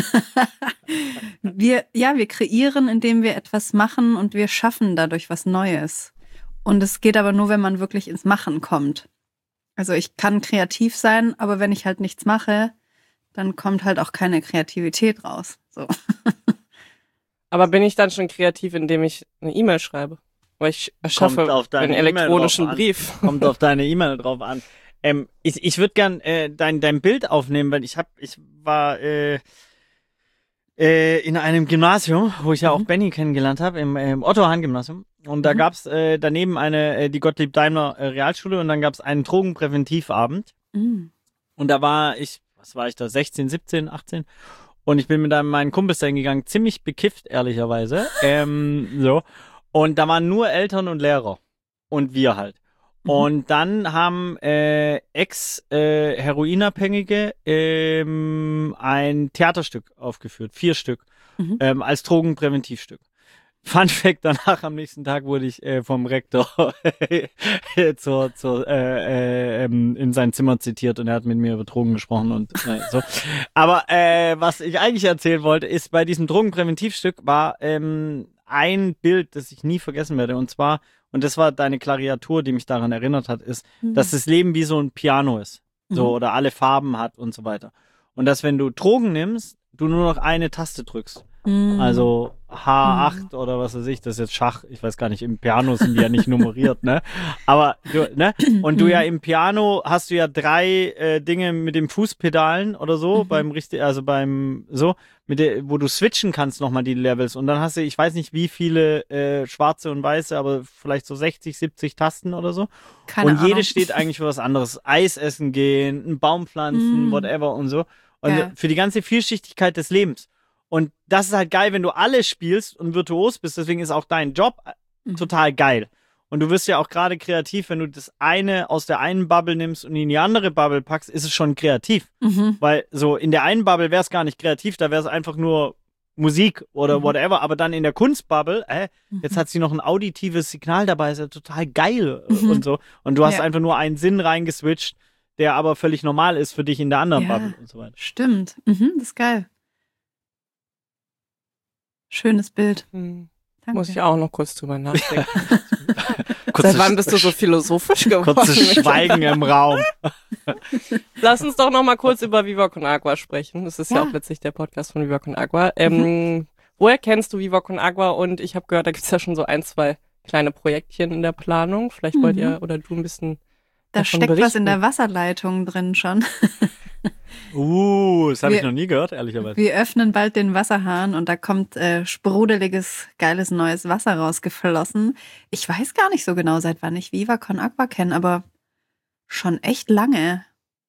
wir, ja, wir kreieren, indem wir etwas machen und wir schaffen dadurch was Neues. Und es geht aber nur, wenn man wirklich ins Machen kommt. Also ich kann kreativ sein, aber wenn ich halt nichts mache, dann kommt halt auch keine Kreativität raus. So. Aber bin ich dann schon kreativ, indem ich eine E-Mail schreibe? Weil ich erschaffe einen elektronischen Brief. Kommt auf deine E-Mail drauf an. Ähm, ich ich würde gern äh, dein, dein Bild aufnehmen, weil ich hab, ich war äh, äh, in einem Gymnasium, wo ich ja auch mhm. Benny kennengelernt habe, im, im Otto-Hahn-Gymnasium. Und da mhm. gab's äh, daneben eine, äh, die Gottlieb-Daimler äh, Realschule und dann gab's einen Drogenpräventivabend. Mhm. Und da war ich, was war ich da, sechzehn, siebzehn, achtzehn? Und ich bin mit einem, meinen Kumpels dahin gegangen, ziemlich bekifft, ehrlicherweise. ähm, so. Und da waren nur Eltern und Lehrer. Und wir halt. Mhm. Und dann haben äh, Ex-Heroinabhängige äh, ähm, ein Theaterstück aufgeführt. Vier Stück. Mhm. Ähm, als Drogenpräventivstück. Fun Fact, danach am nächsten Tag wurde ich äh, vom Rektor zur, zur, äh, äh, in sein Zimmer zitiert und er hat mit mir über Drogen gesprochen und äh, so. Aber äh, was ich eigentlich erzählen wollte, ist, bei diesem Drogenpräventivstück war ähm, ein Bild, das ich nie vergessen werde, und zwar, und das war deine Klariatur, die mich daran erinnert hat, ist, mhm. dass das Leben wie so ein Piano ist. So, mhm. oder alle Farben hat und so weiter. Und dass, wenn du Drogen nimmst, du nur noch eine Taste drückst. Mhm. Also H acht mhm. oder was weiß ich, das ist jetzt Schach, ich weiß gar nicht, im Piano sind die ja nicht nummeriert, ne? Aber du, ne? Und du mhm. ja im Piano hast du ja drei äh, Dinge mit dem Fußpedalen oder so, mhm. beim richtig, also beim so, mit der, wo du switchen kannst nochmal die Levels. Und dann hast du, ich weiß nicht wie viele äh, schwarze und weiße, aber vielleicht so sechzig, siebzig Tasten oder so. Keine und Ahnung. jede steht eigentlich für was anderes. Eis essen gehen, einen Baum pflanzen, mhm. whatever und so. Und ja. für die ganze Vielschichtigkeit des Lebens. Und das ist halt geil, wenn du alle spielst und virtuos bist. Deswegen ist auch dein Job mhm. total geil. Und du wirst ja auch gerade kreativ, wenn du das eine aus der einen Bubble nimmst und in die andere Bubble packst, ist es schon kreativ. Mhm. Weil so in der einen Bubble wäre es gar nicht kreativ, da wäre es einfach nur Musik oder Mhm. whatever. Aber dann in der Kunstbubble, äh, Mhm. jetzt hat sie noch ein auditives Signal dabei, ist ja total geil Mhm. und so. Und du hast Ja. einfach nur einen Sinn reingeswitcht, der aber völlig normal ist für dich in der anderen Ja. Bubble und so weiter. Stimmt. Mhm, das ist geil. Schönes Bild. Hm. Danke. Muss ich auch noch kurz drüber nachdenken. Kurzes Seit wann bist du so philosophisch geworden? Kurzes Schweigen im Raum. Lass uns doch noch mal kurz über Viva Con Agua sprechen. Das ist ja, Ja. Mhm. auch letztlich der Podcast von Viva Con Agua. Ähm, woher kennst du Viva Con Agua? Und ich habe gehört, da gibt's ja schon so ein, zwei kleine Projektchen in der Planung. Vielleicht wollt Mhm. ihr oder du ein bisschen Da davon steckt was berichten. in der Wasserleitung drin schon. Uh, das habe ich Wir- noch nie gehört, ehrlicherweise. Wir öffnen bald den Wasserhahn und da kommt äh, sprudeliges, geiles neues Wasser rausgeflossen. Ich weiß gar nicht so genau, seit wann ich Viva Con Agua kenne, aber schon echt lange.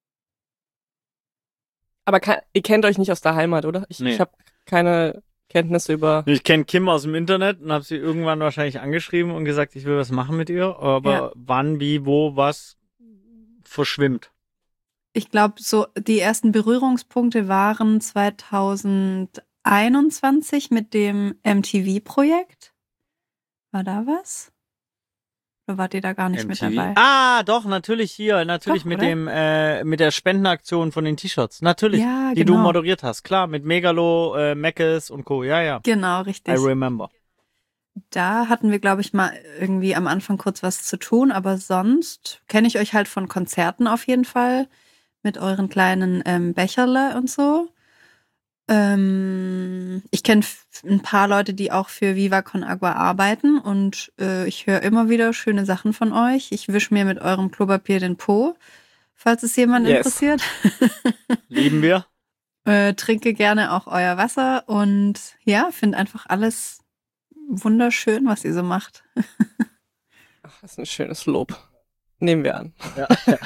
Aber kann, ihr kennt euch nicht aus der Heimat, oder? Ich, Nee. ich habe keine Kenntnisse über... Ich kenne Kim aus dem Internet und habe sie irgendwann wahrscheinlich angeschrieben und gesagt, ich will was machen mit ihr. Aber Ja. wann, wie, wo, was verschwimmt. Ich glaube, so die ersten Berührungspunkte waren zweitausendeinundzwanzig mit dem M T V-Projekt. War da was? Oder wart ihr da gar nicht M mit T V. dabei? Ah, doch, natürlich hier. Natürlich Doch, mit oder? dem, äh, mit der Spendenaktion von den T-Shirts. Natürlich. Ja, die du genau. moderiert hast. Klar, mit Megalo, äh, Meckes und Co. Ja, ja. Genau, I richtig. remember. Da hatten wir, glaube ich, mal irgendwie am Anfang kurz was zu tun, aber sonst kenne ich euch halt von Konzerten auf jeden Fall mit euren kleinen ähm, Becherle und so. Ähm, ich kenne ein paar Leute, die auch für Viva Con Agua arbeiten und äh, ich höre immer wieder schöne Sachen von euch. Ich wische mir mit eurem Klopapier den Po, falls es jemand Yes. interessiert. Lieben wir. äh, trinke gerne auch euer Wasser und ja, finde einfach alles wunderschön, was ihr so macht. Ach, das ist ein schönes Lob. Nehmen wir an. Ja.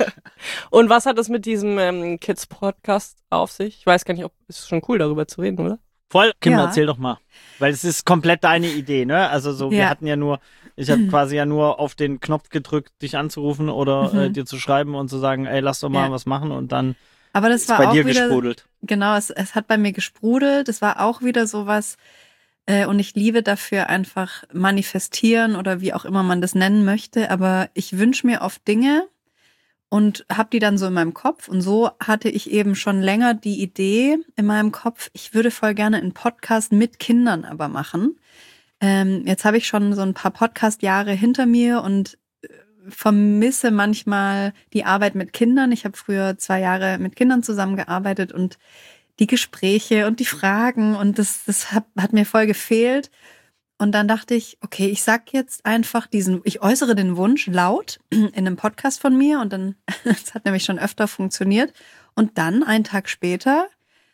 Und was hat es mit diesem ähm, Kids-Podcast auf sich? Ich weiß gar nicht, ob ist schon cool, darüber zu reden, oder? Voll. Kim, Ja. erzähl doch mal. Weil es ist komplett deine Idee, ne? Also so, wir Ja. hatten ja nur, ich habe quasi ja nur auf den Knopf gedrückt, dich anzurufen oder Mhm. äh, dir zu schreiben und zu sagen, ey, lass doch mal Ja. was machen und dann Aber das ist war bei auch dir wieder, gesprudelt. genau, es, es hat bei mir gesprudelt. Es war auch wieder sowas, äh, und ich liebe dafür einfach manifestieren oder wie auch immer man das nennen möchte. Aber ich wünsche mir oft Dinge und habe die dann so in meinem Kopf. Und so hatte ich eben schon länger die Idee in meinem Kopf, ich würde voll gerne einen Podcast mit Kindern aber machen. Ähm, jetzt habe ich schon so ein paar Podcast-Jahre hinter mir und äh, vermisse manchmal die Arbeit mit Kindern. Ich habe früher zwei Jahre mit Kindern zusammengearbeitet und die Gespräche und die Fragen und das, das hat, hat mir voll gefehlt. Und dann dachte ich, okay, ich sag jetzt einfach diesen, ich äußere den Wunsch laut in einem Podcast von mir und dann, das hat nämlich schon öfter funktioniert. Und dann, einen Tag später,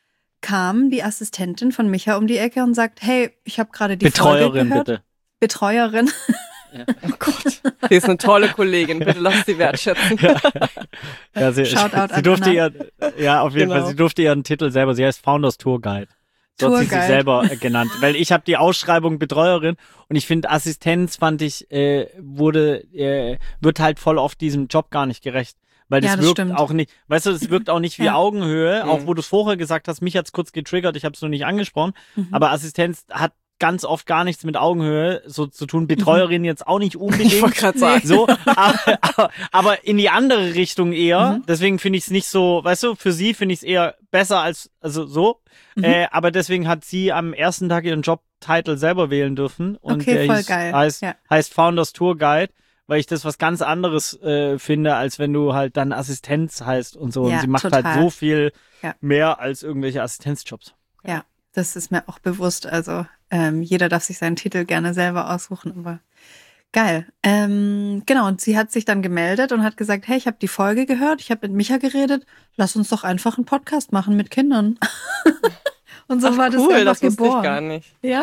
kam die Assistentin von Micha um die Ecke und sagt, hey, ich habe gerade die Folge Betreuerin, gehört. bitte. Betreuerin. Oh Gott. Sie ist eine tolle Kollegin. Bitte lass sie wertschätzen. Ja, sie, Shoutout sie an durfte Anna. ihr, ja, auf jeden Genau. Fall, sie durfte ihren Titel selber, sie heißt Founders Tour Guide. So hat sie sich Tourguide. selber äh, genannt, weil ich habe die Ausschreibung Betreuerin und ich finde Assistenz fand ich äh, wurde äh, wird halt voll oft diesem Job gar nicht gerecht, weil das, Ja, das wirkt stimmt. auch nicht, weißt du, das wirkt auch nicht wie Ja. Augenhöhe, auch Mhm. wo du es vorher gesagt hast, mich hat's kurz getriggert, ich habe es noch nicht angesprochen, Mhm. aber Assistenz hat ganz oft gar nichts mit Augenhöhe so zu tun, Betreuerin jetzt auch nicht unbedingt. Ich wollte gerade sagen. So, aber, aber, aber in die andere Richtung eher. Mhm. Deswegen finde ich es nicht so, weißt du, für sie finde ich es eher besser als, also so. Mhm. Äh, aber deswegen hat sie am ersten Tag ihren Jobtitel selber wählen dürfen. Und Okay, der voll hieß, geil. heißt, Ja. heißt Founders Tour Guide, weil ich das was ganz anderes äh, finde, als wenn du halt dann Assistenz heißt und so. Ja, und sie macht total. halt so viel Ja. mehr als irgendwelche Assistenzjobs. Ja, das ist mir auch bewusst. Also ähm, jeder darf sich seinen Titel gerne selber aussuchen, aber geil. Ähm, genau, und sie hat sich dann gemeldet und hat gesagt, hey, ich habe die Folge gehört, ich habe mit Micha geredet, lass uns doch einfach einen Podcast machen mit Kindern. Und so Ach, war das cool, einfach das wusste geboren. ich gar nicht. Ja,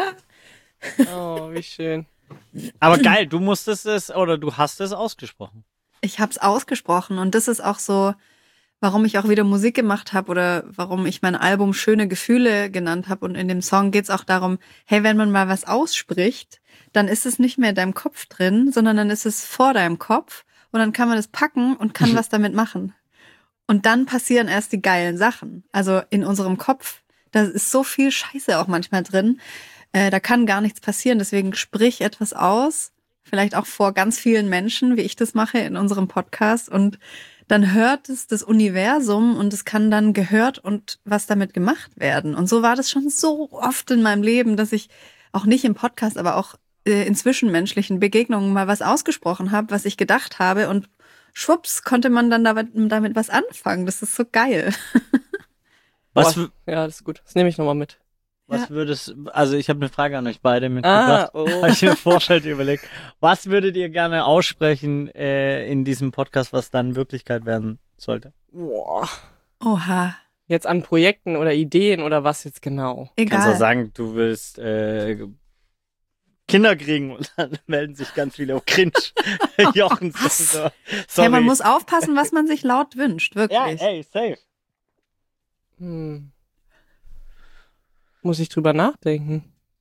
Oh, wie schön. Aber geil, du musstest es oder du hast es ausgesprochen. ich habe es ausgesprochen und das ist auch so warum ich auch wieder Musik gemacht habe oder warum ich mein Album Schöne Gefühle genannt habe. Und in dem Song geht's auch darum, hey, wenn man mal was ausspricht, dann ist es nicht mehr in deinem Kopf drin, sondern dann ist es vor deinem Kopf und dann kann man es packen und kann was damit machen. Und dann passieren erst die geilen Sachen. Also in unserem Kopf, da ist so viel Scheiße auch manchmal drin, äh, da kann gar nichts passieren. Deswegen sprich etwas aus, vielleicht auch vor ganz vielen Menschen, wie ich das mache in unserem Podcast, und dann hört es das Universum und es kann dann gehört und was damit gemacht werden. Und so war das schon so oft in meinem Leben, dass ich auch nicht im Podcast, aber auch äh, in zwischenmenschlichen Begegnungen mal was ausgesprochen habe, was ich gedacht habe, und schwupps konnte man dann damit, damit was anfangen. Das ist so geil. Was? Boah, ja, das ist gut. Das nehme ich nochmal mit. Was Ja. würdest, also ich habe eine Frage an euch beide mitgebracht. Ah, oh. Habe ich mir vorstellt überlegt. Was würdet ihr gerne aussprechen äh, in diesem Podcast, was dann Wirklichkeit werden sollte? Boah. Oha, Jetzt an Projekten oder Ideen oder was jetzt genau? Kannst auch egal. sagen, du willst äh, Kinder kriegen und dann melden sich ganz viele, oh cringe. Jochen, Was? so, sorry. Ja, man muss aufpassen, was man sich laut wünscht, wirklich. ja, ey, safe. Hm. Muss ich drüber nachdenken.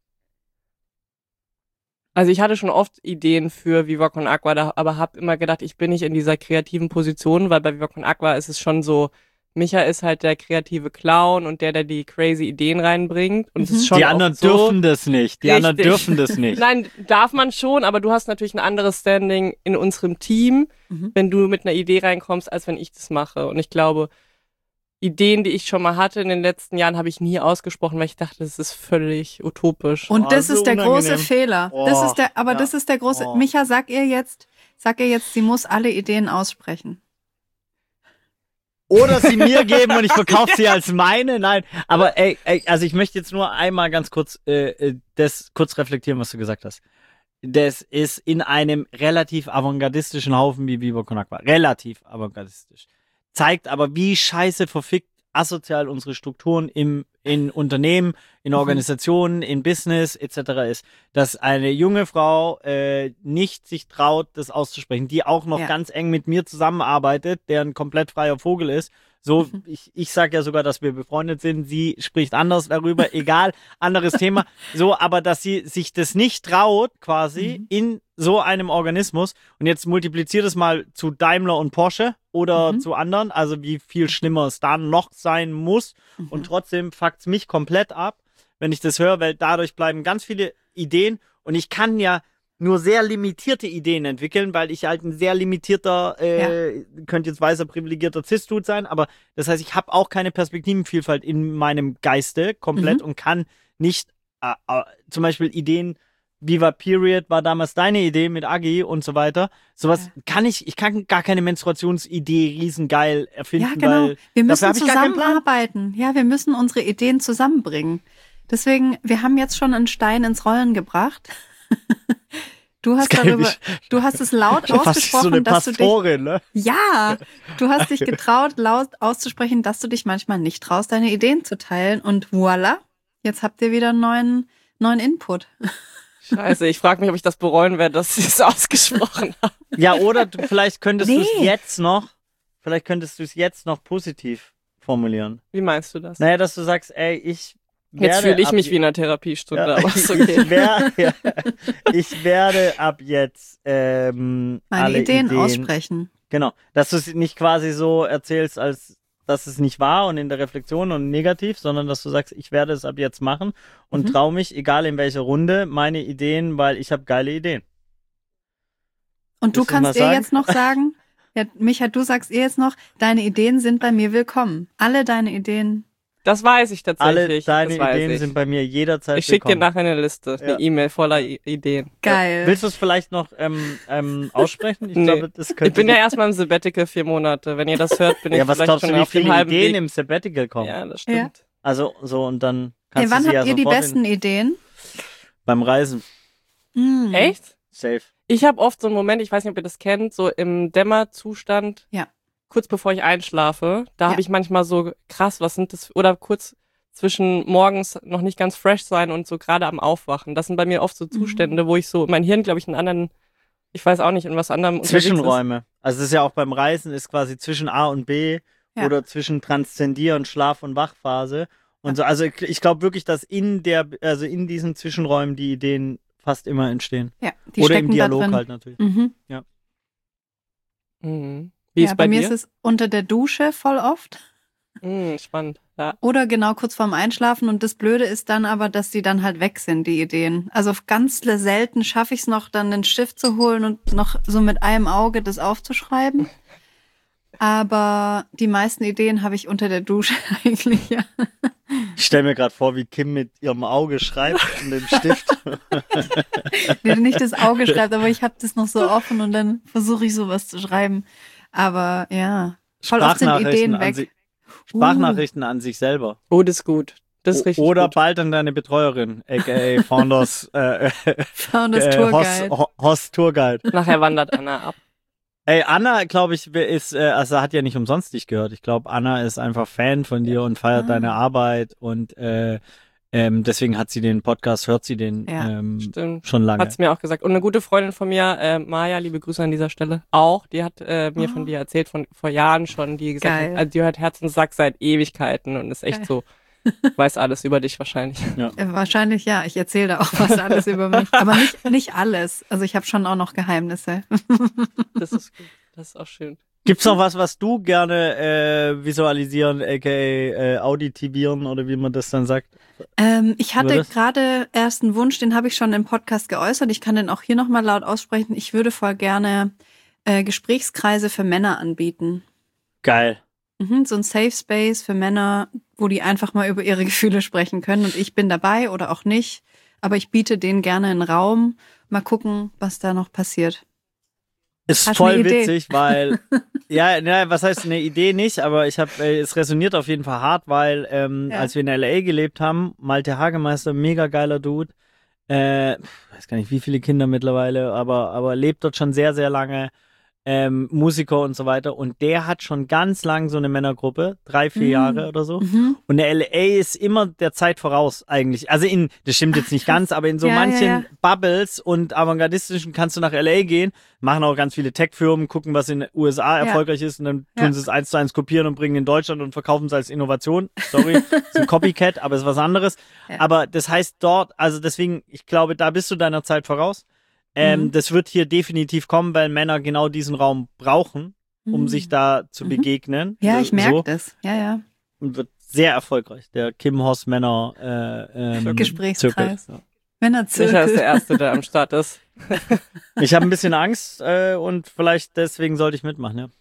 Also ich hatte schon oft Ideen für Viva Con Agua, da- aber habe immer gedacht, ich bin nicht in dieser kreativen Position, weil bei Viva Con Agua ist es schon so, Micha ist halt der kreative Clown und der, der die crazy Ideen reinbringt. Und es Mhm. ist schon Die oft anderen so, dürfen das nicht. Die anderen Richtig. dürfen das nicht. Nein, darf man schon, aber du hast natürlich ein anderes Standing in unserem Team, Mhm. wenn du mit einer Idee reinkommst, als wenn ich das mache. Und ich glaube, Ideen, die ich schon mal hatte in den letzten Jahren, habe ich nie ausgesprochen, weil ich dachte, das ist völlig utopisch. Und Oh, das so ist der unangenehm. große Fehler. Oh, das ist der, aber ja. das ist der große. Oh. Micha, sag ihr jetzt, sag ihr jetzt, sie muss alle Ideen aussprechen. Oder sie mir geben und ich verkaufe sie als meine. Nein, aber ey, ey, also ich möchte jetzt nur einmal ganz kurz äh, äh, das kurz reflektieren, was du gesagt hast. Das ist in einem relativ avantgardistischen Haufen wie Viva Con Agua. Relativ avantgardistisch. Zeigt aber, wie scheiße verfickt asozial unsere Strukturen im in Unternehmen, in Organisationen, in Business et cetera ist, dass eine junge Frau äh, nicht sich traut, das auszusprechen, die auch noch Ja. ganz eng mit mir zusammenarbeitet, der ein komplett freier Vogel ist. So, Mhm. ich, ich sage ja sogar, dass wir befreundet sind. Sie spricht anders darüber, egal, anderes Thema. So, aber dass sie sich das nicht traut, quasi Mhm. in so einem Organismus. Und jetzt multipliziert es mal zu Daimler und Porsche oder Mhm. zu anderen, also wie viel schlimmer es da noch sein muss. Mhm. Und trotzdem fuckt's mich komplett ab, wenn ich das höre, weil dadurch bleiben ganz viele Ideen und ich kann ja nur sehr limitierte Ideen entwickeln, weil ich halt ein sehr limitierter, äh, könnte jetzt weißer, privilegierter Cis-Dude sein, aber das heißt, ich habe auch keine Perspektivenvielfalt in meinem Geiste komplett Mhm. und kann nicht, äh, äh, zum Beispiel Ideen, Viva Period war damals deine Idee mit Agi und so weiter. Sowas Ja. kann ich, ich kann gar keine Menstruationsidee riesengeil erfinden, Ja, genau. weil Wir dafür müssen hab ich gar keinen Plan. zusammenarbeiten. Ja, wir müssen unsere Ideen zusammenbringen. Deswegen, wir haben jetzt schon einen Stein ins Rollen gebracht. Du hast geil, darüber, wie- du hast es laut Fast ausgesprochen, so eine dass du dich, Pastorin, ne? ja, du hast dich getraut, laut auszusprechen, dass du dich manchmal nicht traust, deine Ideen zu teilen. Und voilà, jetzt habt ihr wieder einen neuen, neuen Input. Scheiße, ich frage mich, ob ich das bereuen werde, dass ich es ausgesprochen habe. Ja, oder du, vielleicht könntest du es Nee. jetzt noch, vielleicht könntest du es jetzt noch positiv formulieren. Wie meinst du das? Naja, dass du sagst, ey, ich werde Jetzt fühle ich ab mich je- wie in einer Therapiestunde, Ja, aber ist okay. ich, werde, ja, ich werde ab jetzt ähm, Meine alle Ideen, Ideen aussprechen. Genau, dass du es nicht quasi so erzählst, als dass es nicht war und in der Reflexion und negativ, sondern dass du sagst, ich werde es ab jetzt machen und Mhm. trau mich, egal in welcher Runde, meine Ideen, weil ich habe geile Ideen. Und du Willst du mal kannst ihr sagen? jetzt noch sagen, ja, Micha, du sagst ihr jetzt noch, deine Ideen sind bei mir willkommen. Alle deine Ideen. Das weiß ich Alle tatsächlich. deine das weiß Ideen ich. sind bei mir jederzeit Ich schicke dir willkommen. nachher eine Liste, eine Ja. E-Mail voller I Ideen. Geil. Willst du es vielleicht noch ähm, ähm, aussprechen? Ich Nee. glaube, das könnte Ich bin ja erstmal im Sabbatical vier Monate. Wenn ihr das hört, bin ich ja, was vielleicht glaubst schon du, wie auf dem viele halben Ideen Weg. im Sabbatical kommen? Ja, das stimmt. Also so und dann Hey, kannst wann du sie habt ja ihr die sofort besten in, Ideen? beim Reisen. Mm. Echt? Safe. Ich habe oft so einen Moment, ich weiß nicht, ob ihr das kennt, so im Dämmerzustand, Ja. kurz bevor ich einschlafe, da Ja. habe ich manchmal so, krass, was sind das, oder kurz zwischen morgens noch nicht ganz fresh sein und so gerade am Aufwachen. Das sind bei mir oft so Zustände, wo ich so, mein Hirn, glaube ich, einen anderen, ich weiß auch nicht, in was anderem unterwegs ist. Zwischenräume. Also es ist ja auch beim Reisen ist quasi zwischen A und B Ja. oder zwischen Transzendieren, Schlaf- und Wachphase und ja. so. Also ich, ich glaube wirklich, dass in der, also in diesen Zwischenräumen die Ideen fast immer entstehen. Ja, die oder stecken im Dialog da drin. halt natürlich. Mhm. Ja. Mhm. Wie ja, ist bei, bei mir dir? ist es unter der Dusche voll oft. Mhm, spannend. Ja. Oder genau kurz vorm Einschlafen. Und das Blöde ist dann aber, dass die dann halt weg sind, die Ideen. Also ganz selten schaffe ich es noch, dann den Stift zu holen und noch so mit einem Auge das aufzuschreiben. Aber die meisten Ideen habe ich unter der Dusche eigentlich, ja. Ich stelle mir gerade vor, wie Kim mit ihrem Auge schreibt und dem Stift. Nee, nicht das Auge schreibt, aber ich habe das noch so offen und dann versuche ich sowas zu schreiben. Aber ja, voll oft sind Ideen an weg. si- Sprachnachrichten uh. an sich selber. Oh, das ist gut. Das ist richtig Oder gut. bald an deine Betreuerin, aka Founders, äh, Founders äh, Tourguide. Host, Host Tourguide. Nachher wandert Anna ab. Ey, Anna, glaube ich, ist, äh, also hat ja nicht umsonst dich gehört. Ich glaube, Anna ist einfach Fan von dir und feiert Ah. deine Arbeit und äh, ähm, deswegen hat sie den Podcast, hört sie den Ja, ähm, Stimmt. schon lange. Hat's mir auch gesagt. Und eine gute Freundin von mir, äh, Maja, liebe Grüße an dieser Stelle, auch, die hat äh, mir Oh. von dir erzählt, von vor Jahren schon, die gesagt Geil. hat, also die hört Herzenssack seit Ewigkeiten und ist echt Geil. so, weiß alles über dich wahrscheinlich. Ja. Äh, Wahrscheinlich ja. Ich erzähle da auch was alles über mich. Aber nicht, nicht alles. Also ich habe schon auch noch Geheimnisse. Das ist gut. Das ist auch schön. Gibt's noch was, was du gerne äh, visualisieren, aka äh, auditivieren oder wie man das dann sagt? Ähm, ich hatte Würdest? gerade erst einen Wunsch, den habe ich schon im Podcast geäußert. Ich kann den auch hier nochmal laut aussprechen. Ich würde voll gerne äh, Gesprächskreise für Männer anbieten. Geil. Mhm, so ein Safe Space für Männer, wo die einfach mal über ihre Gefühle sprechen können. Und ich bin dabei oder auch nicht. Aber ich biete denen gerne einen Raum. Mal gucken, was da noch passiert. Ist Hast du eine voll Idee? witzig, weil ja, ja, was heißt eine Idee nicht, aber ich habe, äh, es resoniert auf jeden Fall hart, weil ähm, Ja. als wir in L A gelebt haben, Malte Hagemeister, mega geiler Dude, äh, weiß gar nicht wie viele Kinder mittlerweile, aber aber lebt dort schon sehr sehr lange, ähm, Musiker und so weiter und der hat schon ganz lang so eine Männergruppe, drei vier Mhm. Jahre oder so. Mhm. Und der L A ist immer der Zeit voraus eigentlich. Also in, das stimmt jetzt nicht ganz, aber in so Ja, manchen ja, ja. Bubbles und avantgardistischen kannst du nach L A gehen, machen auch ganz viele Tech-Firmen, gucken, was in den U S A Ja. erfolgreich ist und dann tun Ja. sie es eins zu eins kopieren und bringen in Deutschland und verkaufen es als Innovation. Sorry, ist ein Copycat, aber ist was anderes. Ja. Aber das heißt dort, also deswegen, ich glaube, da bist du deiner Zeit voraus. Ähm, Mhm. Das wird hier definitiv kommen, weil Männer genau diesen Raum brauchen, um Mhm. sich da zu Mhm. begegnen. Ja, ich merke So. das. Ja, ja. Und wird sehr erfolgreich. Der Kim Hoss Männer äh, ähm, Gesprächskreis. Zirkel. Männerzirkel. Micha ist der Erste, der am Start ist. Ich habe ein bisschen Angst äh, und vielleicht deswegen sollte ich mitmachen, ja.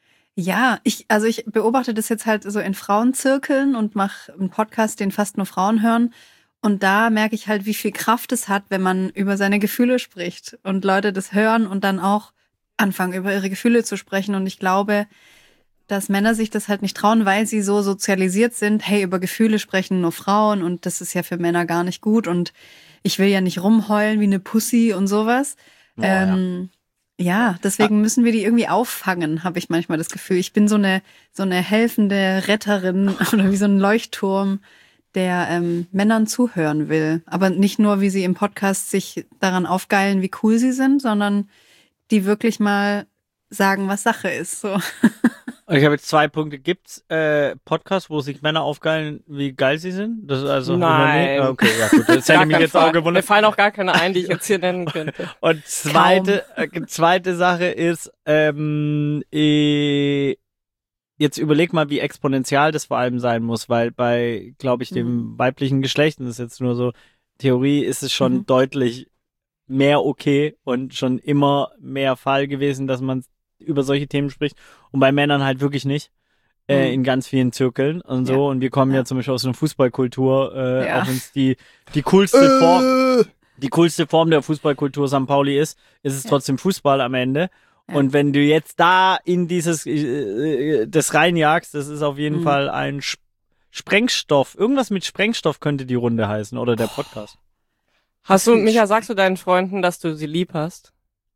Ja, ich, also ich beobachte das jetzt halt so in Frauenzirkeln und mache einen Podcast, den fast nur Frauen hören. Und da merke ich halt, wie viel Kraft es hat, wenn man über seine Gefühle spricht und Leute das hören und dann auch anfangen, über ihre Gefühle zu sprechen. Und ich glaube, dass Männer sich das halt nicht trauen, weil sie so sozialisiert sind. Hey, über Gefühle sprechen nur Frauen und das ist ja für Männer gar nicht gut. Und ich will ja nicht rumheulen wie eine Pussy und sowas. Oh, ja. ähm, ja, deswegen müssen wir die irgendwie auffangen, habe ich manchmal das Gefühl. Ich bin so eine so eine helfende Retterin oder wie so ein Leuchtturm, der ähm, Männern zuhören will. Aber nicht nur, wie sie im Podcast sich daran aufgeilen, wie cool sie sind, sondern die wirklich mal sagen, was Sache ist. So. Ich habe jetzt zwei Punkte. Gibt's äh, Podcasts, wo sich Männer aufgeilen, wie geil sie sind? Das ist also Nein. Ah, okay, ja gut. Das hätte Gar mich keinen jetzt auch Fall. Mir gewundert. fallen auch gar keine ein, die ich jetzt hier nennen könnte. Und zweite, äh, zweite Sache ist, ähm, äh, jetzt überleg mal, wie exponentiell das vor allem sein muss, weil bei, glaube ich, dem weiblichen Geschlecht, und das ist jetzt nur so Theorie, ist es schon Mhm. deutlich mehr okay und schon immer mehr Fall gewesen, dass man über solche Themen spricht und bei Männern halt wirklich nicht. Äh, Mhm. in ganz vielen Zirkeln und so. Ja. Und wir kommen ja, Ja. zum Beispiel aus einer Fußballkultur, äh, Ja. auch wenn es die, die coolste Form, die coolste Form der Fußballkultur Sankt Pauli ist, ist es Ja. trotzdem Fußball am Ende. Ja. Und wenn du jetzt da in dieses, äh, das reinjagst, das ist auf jeden Mhm. Fall ein Sp- Sprengstoff. Irgendwas mit Sprengstoff könnte die Runde heißen oder der Podcast. Hast du, Micha, sagst du deinen Freunden, dass du sie lieb hast?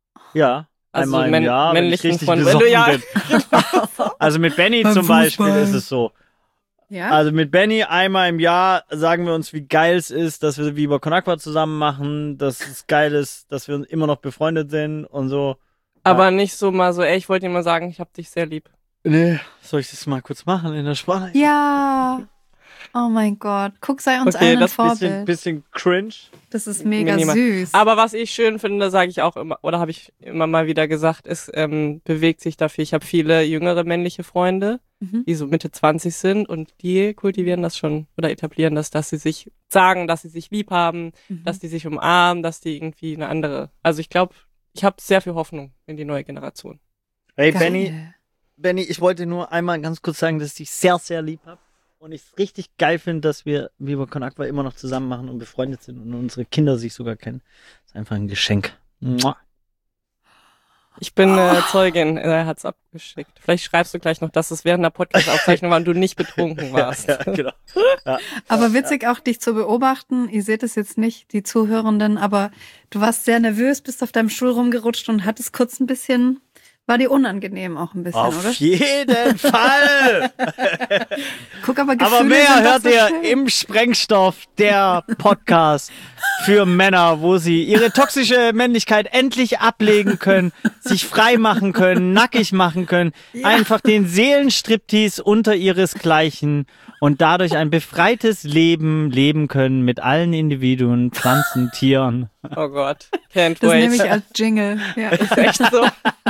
Ja. Also Einmal im männ- Jahr, wenn ich männlichen richtig Freund- besoffen wenn du ja- bin. Also mit Benny Beim zum Beispiel Fußball. ist es so. Ja? Also mit Benny einmal im Jahr sagen wir uns, wie geil es ist, dass wir Viva Con Aqua zusammen machen, dass es geil ist, dass wir immer noch befreundet sind und so. Aber nicht so mal so, ey, ich wollte dir mal sagen, ich hab dich sehr lieb. Nee, soll ich das mal kurz machen in der Sprache? Ja. Oh mein Gott. Guck, sei uns Okay, allen ein Das ist ein Vorbild. bisschen, bisschen cringe. Das ist mega Minimal. süß. Aber was ich schön finde, sage ich auch immer, oder habe ich immer mal wieder gesagt, es ähm, bewegt sich dafür. Ich habe viele jüngere männliche Freunde, Mhm. die so Mitte zwanzig sind und die kultivieren das schon oder etablieren das, dass sie sich sagen, dass sie sich lieb haben, Mhm. dass die sich umarmen, dass die irgendwie eine andere. Also ich glaube, ich habe sehr viel Hoffnung in die neue Generation. Hey, Geil. Benny, Benny, ich wollte nur einmal ganz kurz sagen, dass ich dich sehr, sehr lieb habe. Und ich es richtig geil finde, dass wir Viva Con Aqua immer noch zusammen machen und befreundet sind und unsere Kinder sich sogar kennen. Das ist einfach ein Geschenk. Mua. Ich bin äh, Zeugin, er hat's abgeschickt. Vielleicht schreibst du gleich noch, dass es während der Podcast-Aufzeichnung war und du nicht betrunken warst. Ja, ja, genau. Ja. Aber witzig auch, dich zu beobachten. Ihr seht es jetzt nicht, die Zuhörenden, aber du warst sehr nervös, bist auf deinem Stuhl rumgerutscht und hattest kurz ein bisschen, war dir unangenehm auch ein bisschen, Auf oder? jeden Fall! Guck, aber Gefühle Aber mehr sind doch hört so ihr schön. im Sprengstoff, der Podcast für Männer, wo sie ihre toxische Männlichkeit endlich ablegen können, sich frei machen können, nackig machen können, Ja. einfach den Seelenstriptease unter ihresgleichen und dadurch ein befreites Leben leben können mit allen Individuen, Pflanzen, Tieren. Oh Gott, can't Das wait. nehme ich als Jingle. Ja. Ist echt so.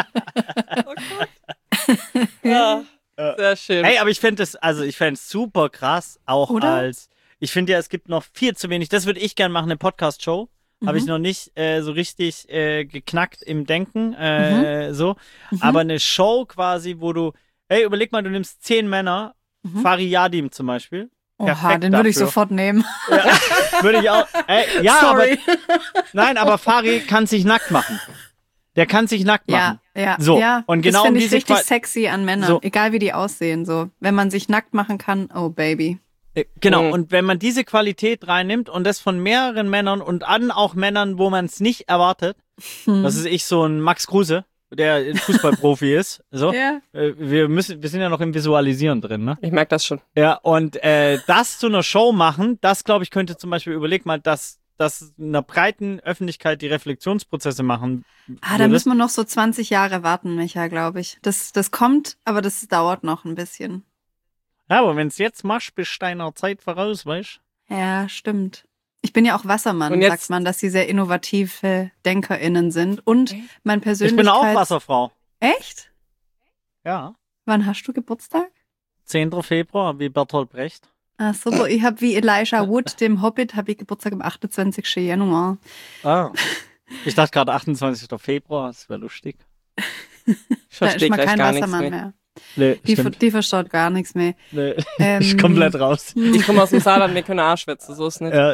Oh Gott. Ja, sehr schön. Hey, aber ich fände es, also ich fände es super krass, auch Oder? als, ich finde ja, es gibt noch viel zu wenig, das würde ich gerne machen, eine Podcast-Show. Habe ich Mhm. noch nicht äh, so richtig äh, geknackt im Denken, äh, so. Mhm. Aber eine Show quasi, wo du, hey, überleg mal, du nimmst zehn Männer, Mhm. Fari Yadim zum Beispiel. Oha, Perfekt den würde ich dafür. sofort nehmen. Würde ich auch, ey, ja, Sorry. aber, nein, aber Fari kann sich nackt machen. Der kann sich nackt machen. Ja, ja, So, ja. und genau das um finde ich diese richtig Qua- sexy an Männern, So. egal wie die aussehen. So, wenn man sich nackt machen kann, oh Baby. Äh, Genau, Mhm. und wenn man diese Qualität reinnimmt und das von mehreren Männern und an auch Männern, wo man es nicht erwartet, Hm. das ist ich so ein Max Kruse, der ein Fußballprofi ist, so. Ja. Äh, Wir müssen, wir sind ja noch im Visualisieren drin, ne? Ich merke das schon. Ja, und äh, das zu einer Show machen, das glaube ich könnte zum Beispiel, überleg mal, dass, dass einer breiten Öffentlichkeit die Reflexionsprozesse machen. Ah, da würde. müssen wir noch so zwanzig Jahre warten, Micha, glaube ich. Das, das kommt, aber das dauert noch ein bisschen. Ja, aber wenn es jetzt machst, bist du deiner Zeit voraus, weißt Ja, stimmt. Ich bin ja auch Wassermann, Und jetzt- sagt man, dass sie sehr innovative DenkerInnen sind. Und mein Ich Persönlichkeits... bin auch Wasserfrau. Echt? Ja. Wann hast du Geburtstag? zehnten Februar, wie Bertolt Brecht. Ach so, boah, ich habe wie Elijah Wood, dem Hobbit, habe ich Geburtstag am achtundzwanzigsten Januar. Ah. Ich dachte gerade achtundzwanzigsten Februar, das wäre lustig. Ich Da ist verstehe mal gleich kein gar nichts Wassermann mehr. mehr. Nee, Die, stimmt. die verstaut gar nichts mehr. Nee. Ähm, Ich komplett raus. Ich komme aus dem Saarland, wir können Arschwätze, so ist nicht, Ja,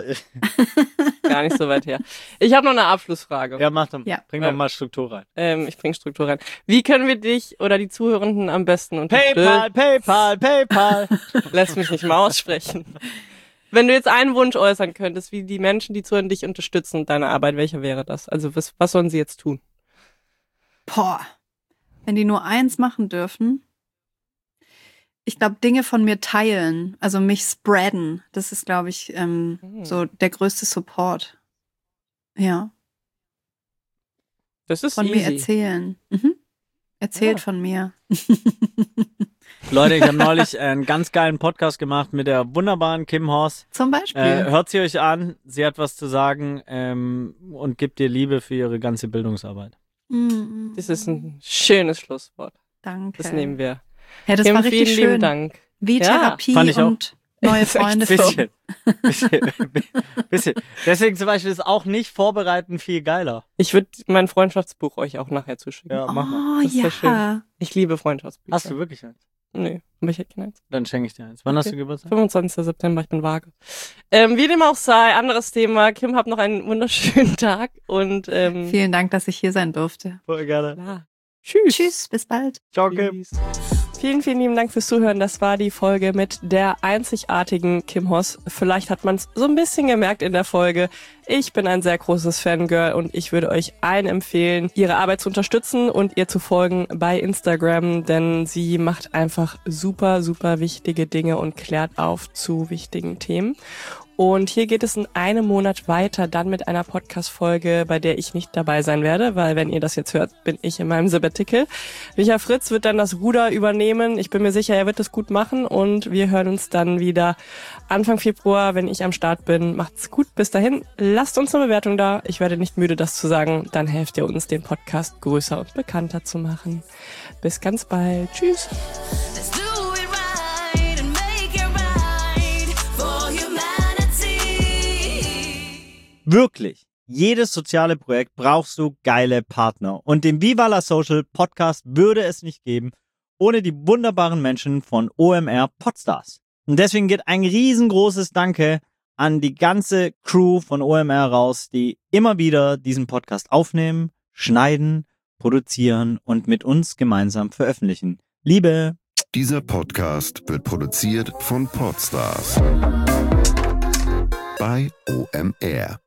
gar nicht so weit her. Ich habe noch eine Abschlussfrage. ja, mach dann. Ja. Bring doch mal Struktur rein. Ähm, ich bringe Struktur rein. Wie können wir dich oder die Zuhörenden am besten unterstützen? PayPal, PayPal, PayPal. Lass mich nicht mal aussprechen. Wenn du jetzt einen Wunsch äußern könntest, wie die Menschen, die zuhören, dich unterstützen und deine Arbeit, welcher wäre das? Also was, was sollen sie jetzt tun? Boah, wenn die nur eins machen dürfen. Ich glaube, Dinge von mir teilen, also mich spreaden, das ist, glaube ich, ähm, Hm. so der größte Support. Ja, Das ist von easy. mir erzählen. Mhm. Erzählt Ja. von mir. Leute, ich habe neulich einen ganz geilen Podcast gemacht mit der wunderbaren Kim Horst. Zum Beispiel. Äh, hört sie euch an, sie hat was zu sagen ähm, und gibt ihr Liebe für ihre ganze Bildungsarbeit. Mm, Das ist ein schönes Schlusswort. Danke. Das nehmen wir. Ja, das Kim, war richtig vielen schön. lieben Dank. Wie Ja, Therapie fand ich auch. und neue Ist echt Freunde so. finden. Bisschen. bisschen. bisschen. Deswegen zum Beispiel ist auch nicht vorbereiten viel geiler. Ich würde mein Freundschaftsbuch euch auch nachher zuschicken. Ja, mach mal. Oh, Das ist ja schön. ja. Ich liebe Freundschaftsbücher. Hast du wirklich eins? Nee, aber ich hätte keinen eins. Dann schenke ich dir eins. Wann hast Okay. du Geburtstag? fünfundzwanzigsten September, ich bin vage. Ähm, wie dem auch sei, anderes Thema. Kim, hab noch einen wunderschönen Tag und ähm, Vielen Dank, dass ich hier sein durfte. Voll gerne. klar. Tschüss. Tschüss, bis bald. Ciao, Kim. Tschüss. Vielen, vielen lieben Dank fürs Zuhören. Das war die Folge mit der einzigartigen Kim Hoss. Vielleicht hat man es so ein bisschen gemerkt in der Folge. Ich bin ein sehr großes Fangirl und ich würde euch allen empfehlen, ihre Arbeit zu unterstützen und ihr zu folgen bei Instagram, denn sie macht einfach super, super wichtige Dinge und klärt auf zu wichtigen Themen. Und hier geht es in einem Monat weiter, dann mit einer Podcast-Folge, bei der ich nicht dabei sein werde, weil wenn ihr das jetzt hört, bin ich in meinem Sabbatical. Micha Fritz wird dann das Ruder übernehmen. Ich bin mir sicher, er wird das gut machen und wir hören uns dann wieder Anfang Februar, wenn ich am Start bin. Macht's gut, bis dahin. Lasst uns eine Bewertung da. Ich werde nicht müde, das zu sagen. Dann helft ihr uns, den Podcast größer und bekannter zu machen. Bis ganz bald. Tschüss. Wirklich, jedes soziale Projekt brauchst du geile Partner. Und den Viva la Social Podcast würde es nicht geben, ohne die wunderbaren Menschen von O M R Podstars. Und deswegen geht ein riesengroßes Danke an die ganze Crew von O M R raus, die immer wieder diesen Podcast aufnehmen, schneiden, produzieren und mit uns gemeinsam veröffentlichen. Liebe! Dieser Podcast wird produziert von Podstars bei O M R.